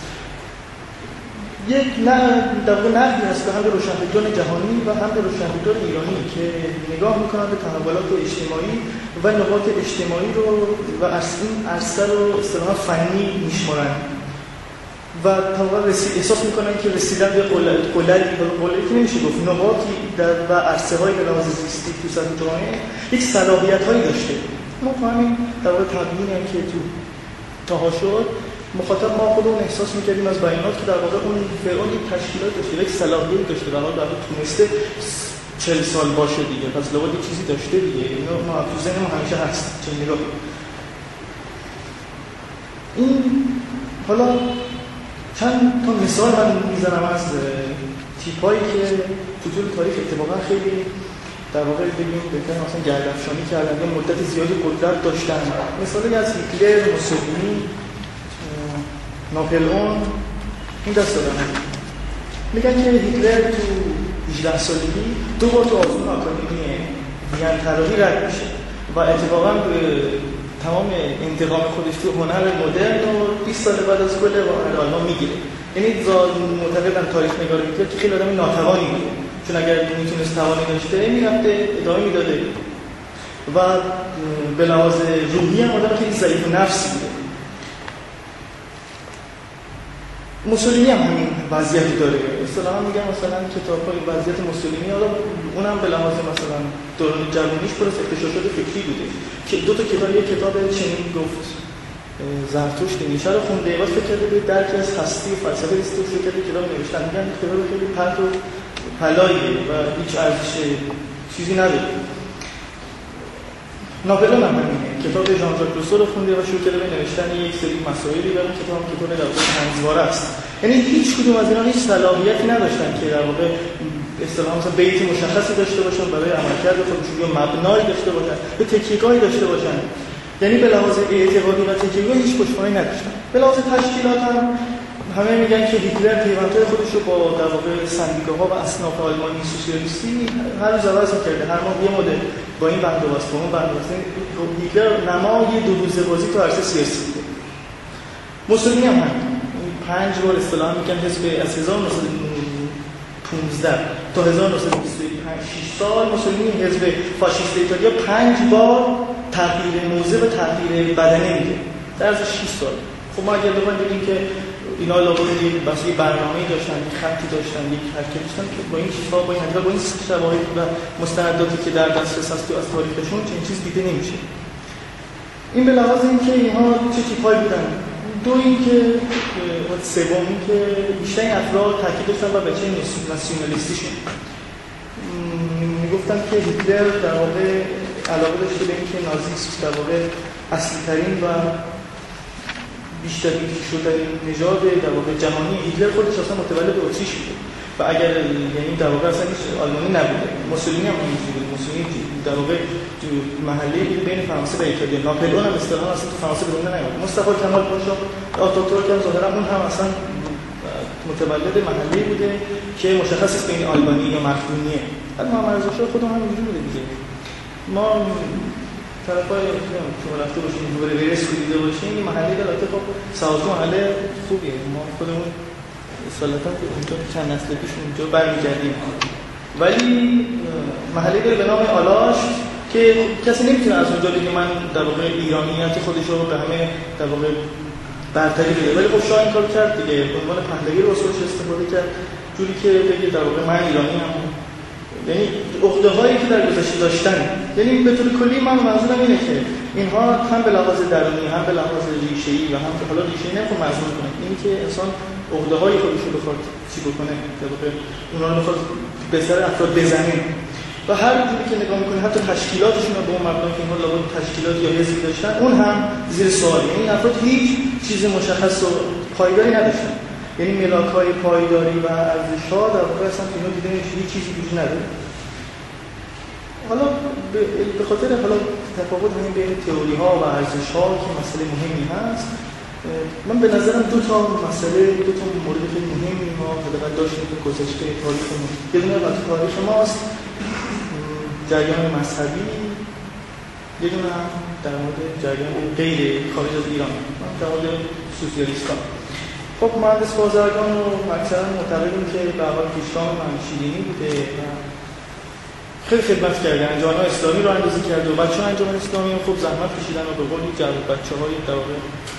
یک در واقع نقدی هست به هم روشنفکران جهانی و هم روشنفکران ایرانی که نگاه میکنن به تحولات اجتماعی و نقاط اجتماعی رو و این عرصه رو اصطلاحاً فنی میشمارن و احساس میکنن که رسیدن به قله‌ای که نمیشه گفت نقاطی و عرصه‌های به لحاظ زیستی تو سطح جامعه یک صلاحیت‌هایی داشته. ما تو همین در واقع تبیینی که تو تاها شد مخاطب ما خودمون احساس می‌کردیم از بیانات که در واقع اون فرعون یک تشکیلات داشته، یک صلاحیتی داشته، در واقع تونسته 40 سال باشه دیگه، پس لابد یک چیزی داشته دیگه. اینا ما تو ذهن ما همیشه هست چون نگاه این. حالا چند تا مثال من میزنم از تیپایی که تو طول تاریخ اتفاقا خیلی در واقع بگیم بهتر مثلا گردافشانی کردن یا مدت زیادی قدرت داشتن. مثالی از هیتلر، موسولینی، ناپلئون این دست دادن. میگن که هیتلر تو 18 سالگی 2 بار تو آزمون آکادمی وین طراحی رد میشه و اتفاقا به تمام انتقام خودش تو هنر مدرن و 20 سال بعد از کل آلمان میگیره. یعنی معتقدن تاریخ نگار هیتلر که خیلی آدم ناتوانی بوده، چون اگر میتونست توانی داشته میرفته ادامه میداده و به لحاظ روحی هم آدم خیلی ضعیف نفسی بوده. موسولینی هم همین وضعیتی داره. اصطلاحاً میگم مثلا کتاب‌های وضعیت موسولینی اونم به لحاظ مثلا دوران جوانیش پر از اغتشاشات فکری بوده که 2 تا کتاب، یک کتاب چنین گفت زرتشت نیچه رو خونده و فکر کرده به درکی از هستی و فلسفه هستی فکر کرده کتاب نوشتن. میگن کتاب خیلی پرت و پلاییه و هیچ ارزش چیزی نداره. ناپلئون هم همینه، کتاب ژان ژاک روسو رو خونده و شروع کرده به نوشتن یک سری مسائلی برای کتاب در واقع منظوره است. یعنی هیچ کدوم از اینا هیچ صلاحیتی نداشتن که در واقع اصطلاحاً مثلا بیت مشخصی داشته باشن برای عملکرد خودشون یا مبنایی داشته باشن یا تکیه‌گاهی داشته باشن. یعنی به لحاظ اعتقادی و تکیه‌گاهی هیچ پشتوانه‌ای نداشتن. به لحاظ تشکیلات هم همه میگن که هیتلر پیوندهای خودش رو با در واقع سندیکاها و اصناف آلمانی سوسیالیستی هر روز عوض می‌کرده. هر ماه یه مدل با این بندوبست با اون بندوبست. هیتلر نمای 2 روزه بازی تو عرصه سیاسی بوده. موسولینی هم 5 بار اصطلاحاً میگن حزب از 1915 تا 1925 6 سال موسولینی حزب فاشیست ایتالیا 5 بار تغییر موضع و تغییر بدنه میده در از 6 سال. خب ما اگر بخوایم بگیم که اینا لابد یک برنامه‌ای داشتن، یک خطی داشتن، یک حرکتی داشتن که با این چیزها با این شواهد و مستنداتی که در دسترس هست تو از تاریخشون چنین چیز دیده نمیشه. این به لحاظ اینکه اینها چه تیپایی بودن. 2 اینکه سوم اینکه بیشتر این افراد تاکید داشتن و بچه ناسیونالیستیشون میگفتن که هیتلر در واقع علاقه داشته به اینکه نازیسم در واقع اصلی ترین و بیشترین شدنی نژاد در واقع جهانی. هیتلر خودش اصلا متولد اتریش بوده و اگر یعنی در واقع اصلا هیچ آلمانی نبوده. موسولینی هم اینجوری بود. موسولینی در واقع تو محله بین فرانسه و ایتالیا. ناپلئون هم اصطلاحاً اصلا تو فرانسه به دنیا نیامد. مصطفی کمال پاشا آتاتورک هم ظاهرا اون هم اصلا متولد محله بوده که مشخص است بین آلبانی یا مقدونیه. بعد محمد رضا شاه خودمون هم اینجوری بوده دیگه. ما طرفای که رفته باشیم دوباره ویرس دیده باشیم این محله دلته خب ساعتون محله خوبیه. ما خودمون اصالتا اونجا چند نسل پیش اونجا برمیگردیم ولی محلی داره به نام آلاش که کسی نمیتونه از اونجا بگه من در واقع ایرانیت خودش رو به همه در واقع برتری بده، ولی خب شاه این کار کرد دیگه، به عنوان پهلوی رسولش استفاده کرد جوری که بگه در واقع من ایرانی هم، یعنی عقده‌هایی که در گذشته داشتن. یعنی به طور کلی من منظورم اینه که اینها هم به لحاظ درونی هم به لحاظ ریشه‌ای و هم که حالا ریشه‌ای نمیخوام مضمون کنم، اینی که انسان عقده‌های خودش رو بخواد چی بکنه، در واقع اونها رو بخواد به سر افراد بزنه و هر جوری که نگاه می‌کنی حتی تشکیلاتشون رو به اون مبنای که اینها لابد تشکیلات یا حزبی داشتن اون هم زیر سوال، یعنی افراد هیچ چیز مشخص و پایداری نداشتن، یعنی ملاک‌های پایداری و ارزش‌ها در واقع اصلا اینو دیده نمیشه، هیچ چیزی وجود نداره. حالا به خاطر حالا تفاوت همین بین تئوری‌ها و ارزش‌ها که مسئله مهمی هست، من به نظرم دو تا مورد خیلی مهمی ما حداقل داشتیم تو گذشته تاریخمون. یه دونه از تاریخ ماست جریان مذهبی، یه دونه هم در مورد جریان غیر خارج از ایران، در مورد سوسیالیست‌ها. خب مهندس بازرگان رو اکثرا معتقدیم که به حال پیشگام شیرینی بوده و خیلی خدمت کرده، انجمن اسلامی رو اندازی کرده و بچه‌ها انجمن اسلامی هم خوب زحمت کشیدن و به قول بچه‌های در واقع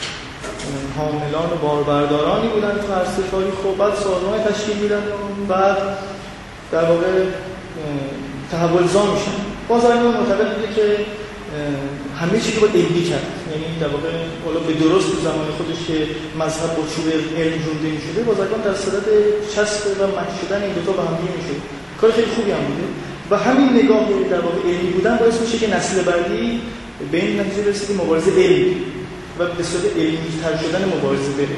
حاملان و باربردارانی بودن تو عرصه تاریخ. خب بعد سازمان تشکیل میدن و بعد در واقع تحول‌زا میشن. بازرگان معتقد بوده که همه چیز رو باید علمی کرد، یعنی در واقع حالا به درست تو زمان خودش که مذهب با چوب علم جونده می‌شده، بازرگان در صدد چسب و مچ شدن این دو تا به هم دیگه میشه. کار خیلی خوبی هم بوده و همین نگاه در واقع علمی بودن باعث میشه که نسل بعدی به این نتیجه برسه که مبارزه علمی و به صورت علمی‌تر شدن مبارزه بره.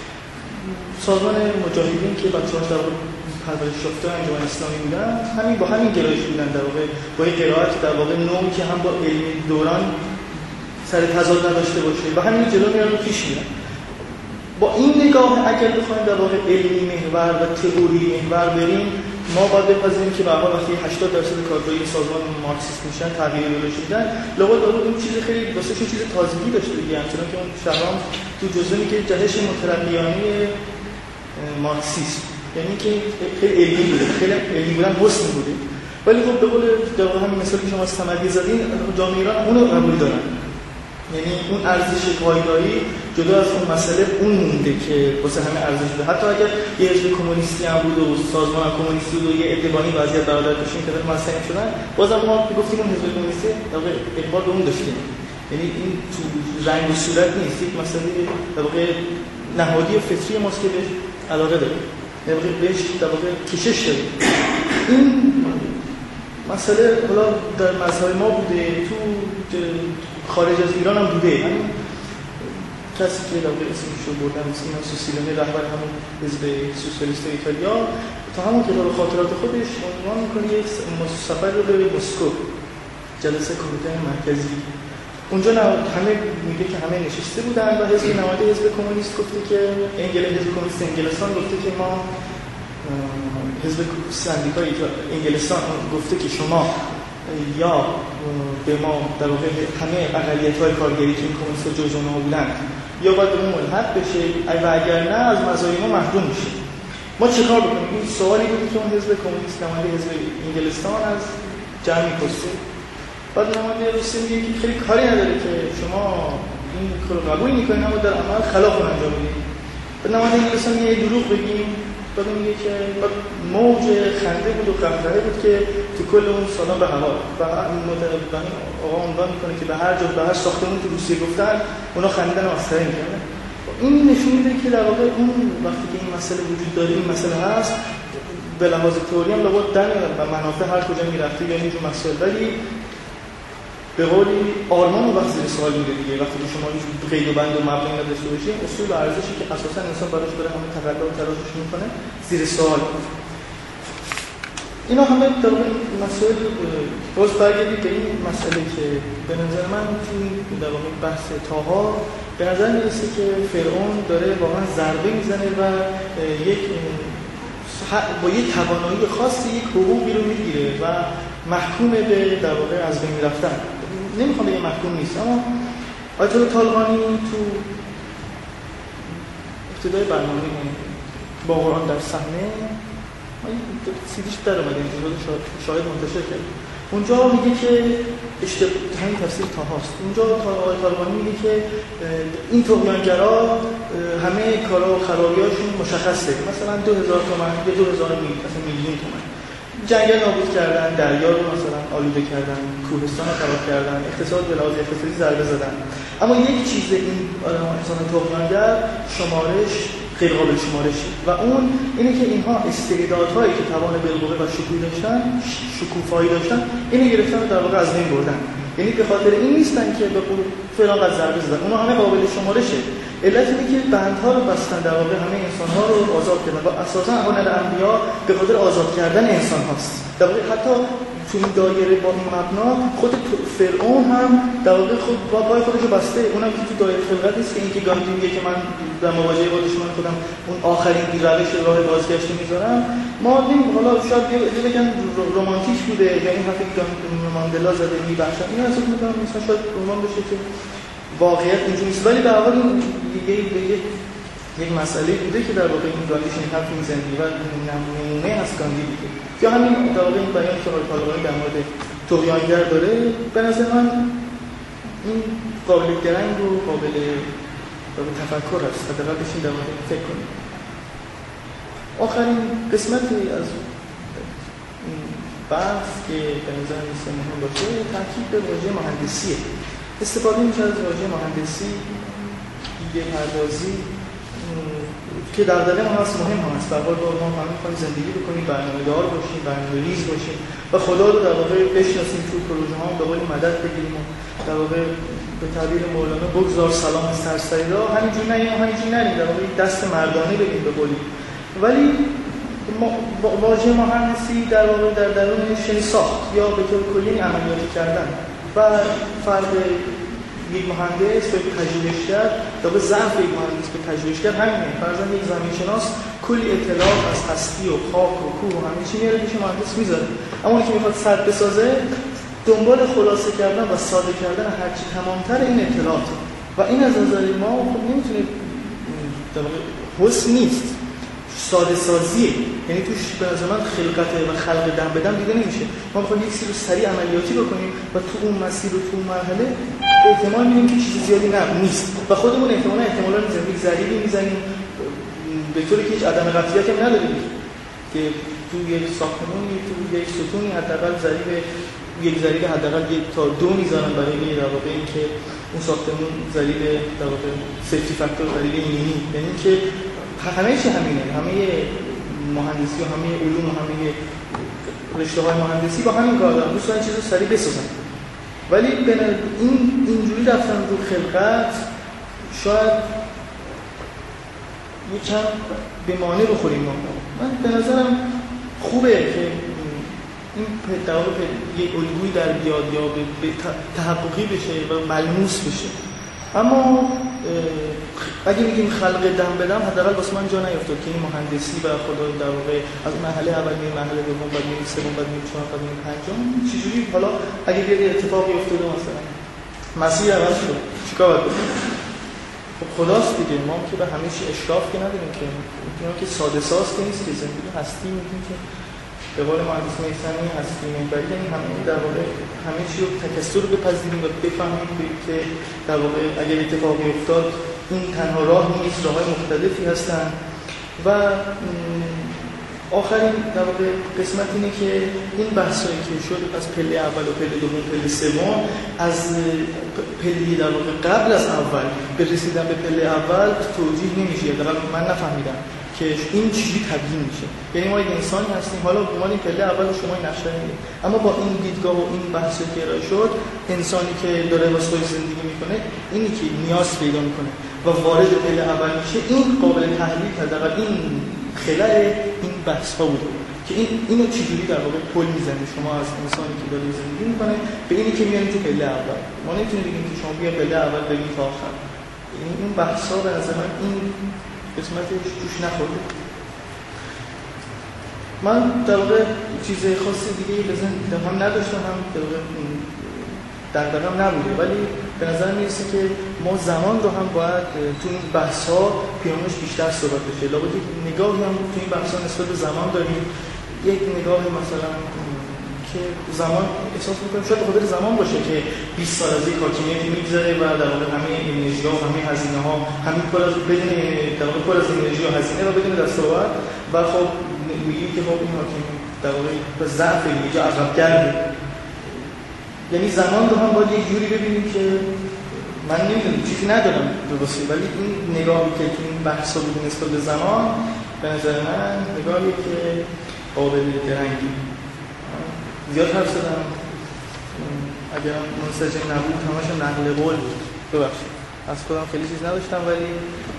سازمان مجاهدین که بچه‌ها در واقع پرورش یافته انجمن اسلامی بودن، همین با همین گرایش بودن، در واقع با این قرائت در واقع نوعی که هم با علمی دوران سر تضاد نداشته باشه و همین جلو میرن و پیش میرن. با این نگاه اگر بخوایم در واقع علمی محور و تئوری محور بریم، ما باید بپذیریم که به هر حال وقتی 80% کادرهای سازمان مارکسیست میشن، تغییر ایدئولوژی میدن، لابد اون چیز خیلی واسهشون چیز تازگی داشته دیگه، همچنان که اون شهرام تو جزوه میگه جهش مترقیانه مارکسیسم، یعنی که خیلی علمی بوده، خیلی علمی بودن حسن بوده، ولی خب به قول در واقع همین مثالی که شما از ثمری زدین، جامعه ایران اون رو قبول دارن، یعنی اون ارزش پایداری جدا از اون مسئله اون مونده که واسه همه ارزش بوده. حتی اگر یه حزب کمونیستی هم بود و سازمان کمونیستی بود و یه ادعایی وضعیت برادر داشتیم که مثلا شدن، بازم ما گفتیم اون حزب کمونیستی در واقع اقبال به اون داشتیم، یعنی این تو رنگ و صورت نیست، یک مسئله در واقع نهادی و فطری ماست که بهش علاقه داریم، در واقع بهش در واقع کشش داریم. این مسئله حالا در مذهب ما بوده، تو خارج از ایران هم بوده. همین کسی که در واقع اسمش رو بردن، سینا سوسیلونی، رهبر همون حزب سوسیالیست ایتالیا، تا همون کتاب خاطرات خودش عنوان می‌کنه یک سفر رو به مسکو، جلسه کمیته مرکزی. اونجا همه میگه که همه نشسته بودن و حزب نماینده حزب کمونیست گفته که حزب کمونیست انگلستان گفته که ما حزب سندیکای انگلستان گفته که شما یا به ما در واقع همه اقلیت‌های کارگری که این کمونیست‌ها جزء اونها بودن یا باید به اون ملحق بشه و اگر نه از مزایای ما محروم میشه. ما چه کار بکنیم؟ این سوالی بود که اون حزب کمونیست نماینده حزب انگلستان از جمع می‌پرسه. بعد نماینده روسیه میگه که خیلی کاری نداره که شما این کارو قبول می‌کنید اما در عمل خلاف اون انجام میدید. بعد نماینده انگلستان میگه دروغ بگیم، بعد میگه که موج خنده بود و قهقهه بود که تو کل اون سالن به هوا و آقا عنوان میکنه که به هر جا به هر ساختمون تو روسیه گفتن اونا خندیدن و مسخره میکنن. این نشون میده که در واقع اون وقتی که این مسئله وجود داره، این مسئله هست، به لحاظ تئوری هم لابد در و منافع هر کجا میرفته یعنی جو مسائل، ولی به قولی آرمان و وقت زیر سوال میره دیگه. وقتی که شما هیچ قید و بند و مبنی نداشته باشید، اصول و ارزشی که اساسا انسان براش داره همه تقلا و تلاشش میکنه زیر سوال. اینا همه در واقع مسائل باز برگردید به این مسئله که به نظر من توی در واقع بحث طاها به نظر میرسه که فرعون داره واقعا ضربه میزنه و یک با یک توانایی خاصی یک حقوقی رو میگیره و محکوم به در واقع از بین رفتن. نمیخوام بگم محکوم نیست، اما آیت الله طالقانی تو ابتدای برنامه با قرآن در صحنه سیدیش در اومده اینجا شاهد منتشر کرد. اونجا میگه که همین تفسیر طاهاست. اونجا آقای طالقانی میگه که این طغیانگرا همه کارا و خرابی‌هاشون مشخصه، مثلا 2000 تومان یا 2000 میلیون تومان جنگل نابود کردن، دریا رو مثلا آلوده کردن، کوهستان رو خراب کردن، اقتصاد به لحاظ اقتصادی ضربه زدن. اما یک چیز این انسان طغیانگر شمارش غیر قابل شمارشی و اون اینه که اینها استعدادهایی که توان بالقوه و شکوفایی داشتن اینو گرفتن و در واقع از بین بردن. یعنی به خاطر این نیستن که به قول فلان قد ضربه زدن، اونها همه قابل شمارشه. علت اینه که بندها رو بستن، در واقع همه انسان‌ها رو آزاد کردن و اساساً هنر انبیا به خاطر آزاد کردن انسان هاست. در واقع حتی تو این دایره با این مبنا خود فرعون هم در واقع خود با پای خودش رو بسته، اونم که تو دایره خلقت نیست که اینکه گاندی میگه که من در مواجهه با دشمن خودم اون آخرین روش راه بازگشت میذارم. ما حالا شاید یه بگن رمانتیک بوده یا این حرفی که ماندلا زده میبخشن، این اصلا میگم مثلا شاید عنوان بشه که واقعیت اینجوری نیست، ولی در واقع یک مسئله بوده که در واقع این گاندیش این حرف میزنه و نمونه از گاندی بوده. یا همین در واقع این بیان که طالقانی در مورد طغیانگر داره به نظر من این قابل درنگ و قابل تفکر هست، حداقل بشین در مورد فکر کنیم. آخرین قسمتی از بحث که به نظر میسه مهم باشه تاکید به واژه مهندسیه. استفاده میشه از واژه مهندسی، ایده پردازی که در دل ما هست، مهم هم هست. در واقع ما همین می‌خوایم زندگی بکنیم، برنامه‌دار باشیم، برنامه‌ریز باشیم و خدا رو در واقع بشناسیم، تو پروژه ها به قول مدد بگیریم و در واقع به تعبیر مولانا بگذار سلام سرسری را همینجوری نریم، در واقع دست مردانه بگیم به قولی. ولی واژه مهندسی در واقع در درونش ساخت یا به طور کلی عملیاتی کردن و فرد یک مهندس به پژوهشگر تا به ضعف یک مهندس به پژوهشگر همینه. فرضاً یک زمینشناس کلی اطلاعات از هستی و خاک و کوه و همه چی میاره پیش مهندس میذاره، اما اون که میخواد سد بسازه دنبال خلاصه کردن و ساده کردن هرچی تمامتر این اطلاعات و این از نظر ما خب نمیتونه در واقع حسن نیست، ساده سازیه. یعنی توش به نظر من خلقت و خلق دم به دم دیده نمیشه. ما میخوایم یک چیز رو سریع عملیاتی بکنیم و تو اون مسیر و تو اون مرحله احتمال میدیم که چیز زیادی نیست و خودمون احتمالا میزنیم، یک ضریبی میزنیم به طوری که هیچ عدم قطعیتی هم نداریم که تو یک ساختمانی تو یک ستونی حداقل یک ضریب حداقل 1 تا 2 میذارن برای در واقع اینکه اون ساختمون ضریب در واقع سیفتی فاکتور ضریب اینی، یعنی که همه چی همینه، همه مهندسی و همه علوم و همه رشته‌های مهندسی با همین کار دارن، دوست دارن چیزو سریع بسازن. ولی اینجوری رفتن رو خلقت شاید یکم به مانع بخوریم. من به نظرم خوبه که این در واقع یک الگویی در بیاد یا به تحققی بشه و ملموس بشه، اما اگه میگیم خلق دم به دم حداقل واسه من جا نیفتاد که این مهندسی و خدا در واقع از مرحله اول میره مرحله دوم، بعد میره سوم، بعد میره چهارم، بعد میره پنجم چجوری. حالا اگه بیاد اتفاقی افتاده مثلا مسیر عوض شد چیکار باید بکنیم؟ خب خداست دیگه، ما که به همه چی اشراف که نداریم که میگیم که ساده ساز که نیست که زندگی هستی، میگیم که به قول مهندس میثمی هستی منبری، یعنی همه در واقع همه چی رو تکثر رو بپذیریم و بفهمیم که در واقع اگر اتفاقی افتاد این تنها راه نیست، راه‌های مختلفی هستن. و آخرین در واقع قسمت اینه که این بحثایی که شد از پله اول و پله دوم، پله سوم، از پله در واقع قبل از اول به رسیدن به پله اول توجیه نمیشه، حداقل من نفهمیدم که این چیزی تبیین میشه. یعنی ما یک انسانی هستیم، حالا اومدیم پله اول و شما این نقشه میدید، اما با این دیدگاه و این بحثی که ارائه شد، انسانی که داره واسه خودش زندگی میکنه، اینی که نیاز پیدا میکنه و وارد پله اول میشه، این قابل تحلیل حداقل این خلأ این بحث ها بوده که اینو چجوری در واقع پل میزنه شما از انسانی که داره زندگی میکنه به اینی که میاد تو پله اول. ما نمیتونیم بگیم که شما بیا پله اول بگید تا آخر. این بحث ها به نظر من این قسمتش توش نخورده. من در واقع چیز خاصی دیگه بزن هم نداشتم، هم در واقع دغدغه‌ام نبوده، ولی به نظر میرسه که ما زمان رو هم باید تو این بحث‌ها پیامش بیشتر صحبت بشه. لابد نگاهی هم تو این بحث‌ها نسبت به زمان داریم یک نگاه مثلا که زمان احساس میکنم شاید خاطر زمان باشه که 20 سال از یک حاکمیت میگذره و در واقع همه انرژی‌ها و همه هزینه‌ها همین پر از بدون در واقع پر از انرژی و هزینه و بدون دستاورد و خب میگیم که خب این حاکم در واقع به ضعف اینجا عقب کرده. یعنی زمان رو هم باید یک جوری ببینیم که من نمیدونم چیزی ندارم درسته، ولی این نگاهی که این بحثا بود نسبت به زمان به نظر من نگاهی که قابل درنگی. زیاد حرف زدم، اگر منسجم نبود همش نقل قول بود، ببخشید از خودم خیلی چیز نداشتم، ولی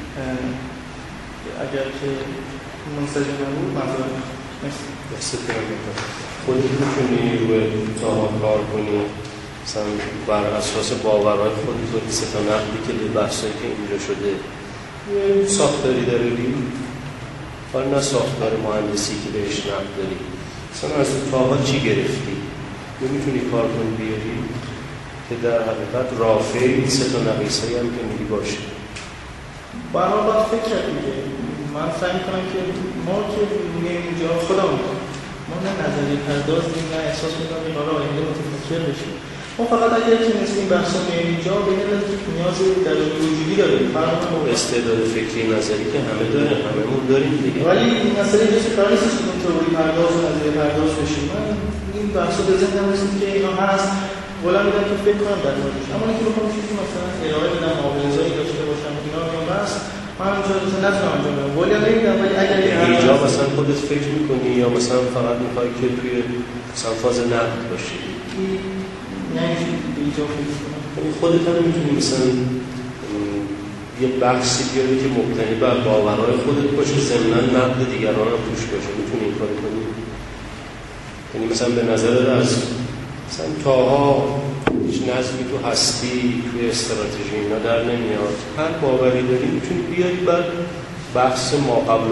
اگر که منسجم نبود معذرت میخوام. دستت خودت میتونی روی تاها کار کنی مثلا بر اساس باورهای خودت و سه تا نقدی که به بحثایی که اینجا شده یه ساختاری داری حالا نه ساختار مهندسی که بهش نقد داری مثلا از تاها چی گرفتی نمیتونی کار کنی بیاری که در حقیقت رافع این سه تا نقیصه‌ای هم که میگی باشه. برای باید فکر کرد میگه من سعی میکنم که ما که میگیم اینجا خودم ما نه نظریه پردازیم نه احساس میکنم این حالا آینده متفکر بشیم. ما فقط اگر که مثل این بحثا میگیم اینجا به این نیاز در وجودی داریم. استعداد فکری نظری که همه داره هممون داریم دیگه. ولی این مسئله اینجاست که قرار نیست که تئوری پرداز و نظریه پرداز بشیم. من این بحثا به ذهنم رسید که اینا هست. قولم میدم که فکر کنم در موردش. اما اینکه بخوام چیزی مثلا ارائه بدم معاوضه‌ای داشته باشم اینا میگم بس من اونجا نتونم انجام بدم. ولی نمیدونم ولی اگر اینجا مثلا خودت فکر می‌کنی یا مثلا فقط می‌خوای که توی مثلا فاز نقد باشی. نمیشه اینجا فکر کنم. خودت هم می‌تونی مثلا یه بحثی بیاری که مبتنی بر باورهای خودت باشه ضمن نقد دیگران هم توش باشه. می‌تونی این کارو کنی. یعنی مثلا به نظر از مثلا تاها هیچ نظمی تو هستی توی استراتژی اینا در نمیاد هر باوری داری میتونی بیاری بعد بحث ما قبل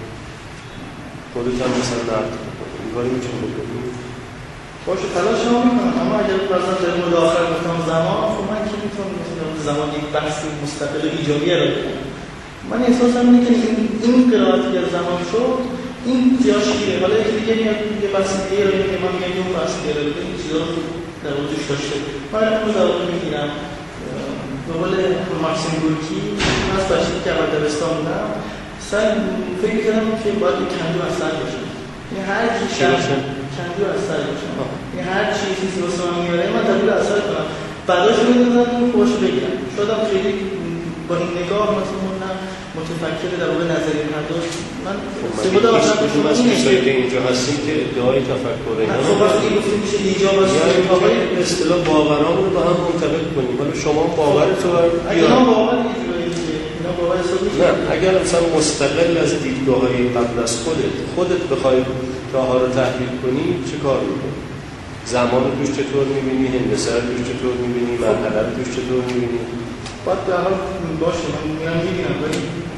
خودت هم مثلا نقد کنی این کاری میتونی بکنی باشه تلاش هم میکنم اما اگر مثلا در مورد آخر گفتم زمان خب من که میتونم مثلا زمان یک بحثی مستقل ایجابی ارائه کنم. من احساسم اینه که این قرائتی که زمان شد این جاش گیره. حالا یکی دیگه میاد یه بحث دیگه رو میگه من میگم اون بحث دیگه رو میگه این چیزا رو در وجودش داشته. من امروز در واقع میگیرم به قول ماکسیم گورکی من از بچگی که اول دبستان بودم فکر کردم که باید این کندو از سر باشه. یعنی هر چی کندو از سر باشه. یعنی هر چیزی واسه من میاره من تبدیل اثر کنم. بعداش می‌دونم که خوش بگیرم. شاید خیلی با این نگاه مثلا متفکر در واقع نظریه پرداز من سبوده باشم که شما کسایی که اینجا هستیم که ادعای تفکر اینا خب وقتی گفتیم میشه ایجاب است یعنی آقای به اصطلاح باورامون رو با هم منطبق کنیم. حالا شما باورتو اینا باور اینا باور نه اگر مثلا مستقل از دیدگاه‌های قبل از خودت بخوای راه‌ها رو تحلیل کنی چه کار می‌کنی؟ زمان رو توش چطور می‌بینی؟ هندسه رو توش چطور می‌بینی؟ مرحله رو توش چطور می‌بینی؟ باید در حال باشه من می‌بینم ولی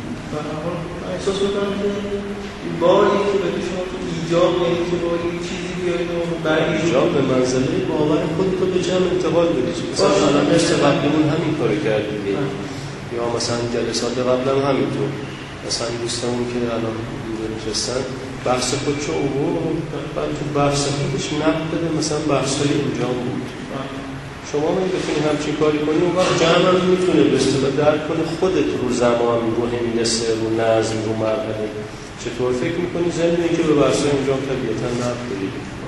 من احساس می‌کنم که باری که به شما تو ایجاب یعنی که باری چیزی بیارید و برای ایجاب به منزله باور خودت رو به جمع انتقال بدید. مثلا الان مثل قبلمون همین کارو کرد دیگه. یا مثلا جلسات قبلم همینطور. مثلا دوستمون که الان اینجا نشستن بحث خودشو اوورد بعد تو بحث خودش نقد بده مثلا بحثای اینجا بود. شما هم بتونی همچین کاری کنی اون وقت جمع هم میتونه به اصطلاح درک کنه خودت رو زمان رو هندسه رو نظم رو مرحله چطور فکر میکنی ضمن اینکه به بحثای اونجا طبیعتا نقد بدی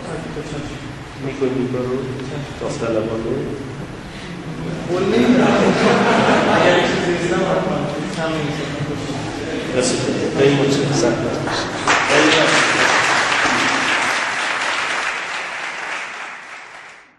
میکنی این کار رو داوطلبانه قول نمیدونم اگر چیزی دیدم همین دست خیلی متشکرم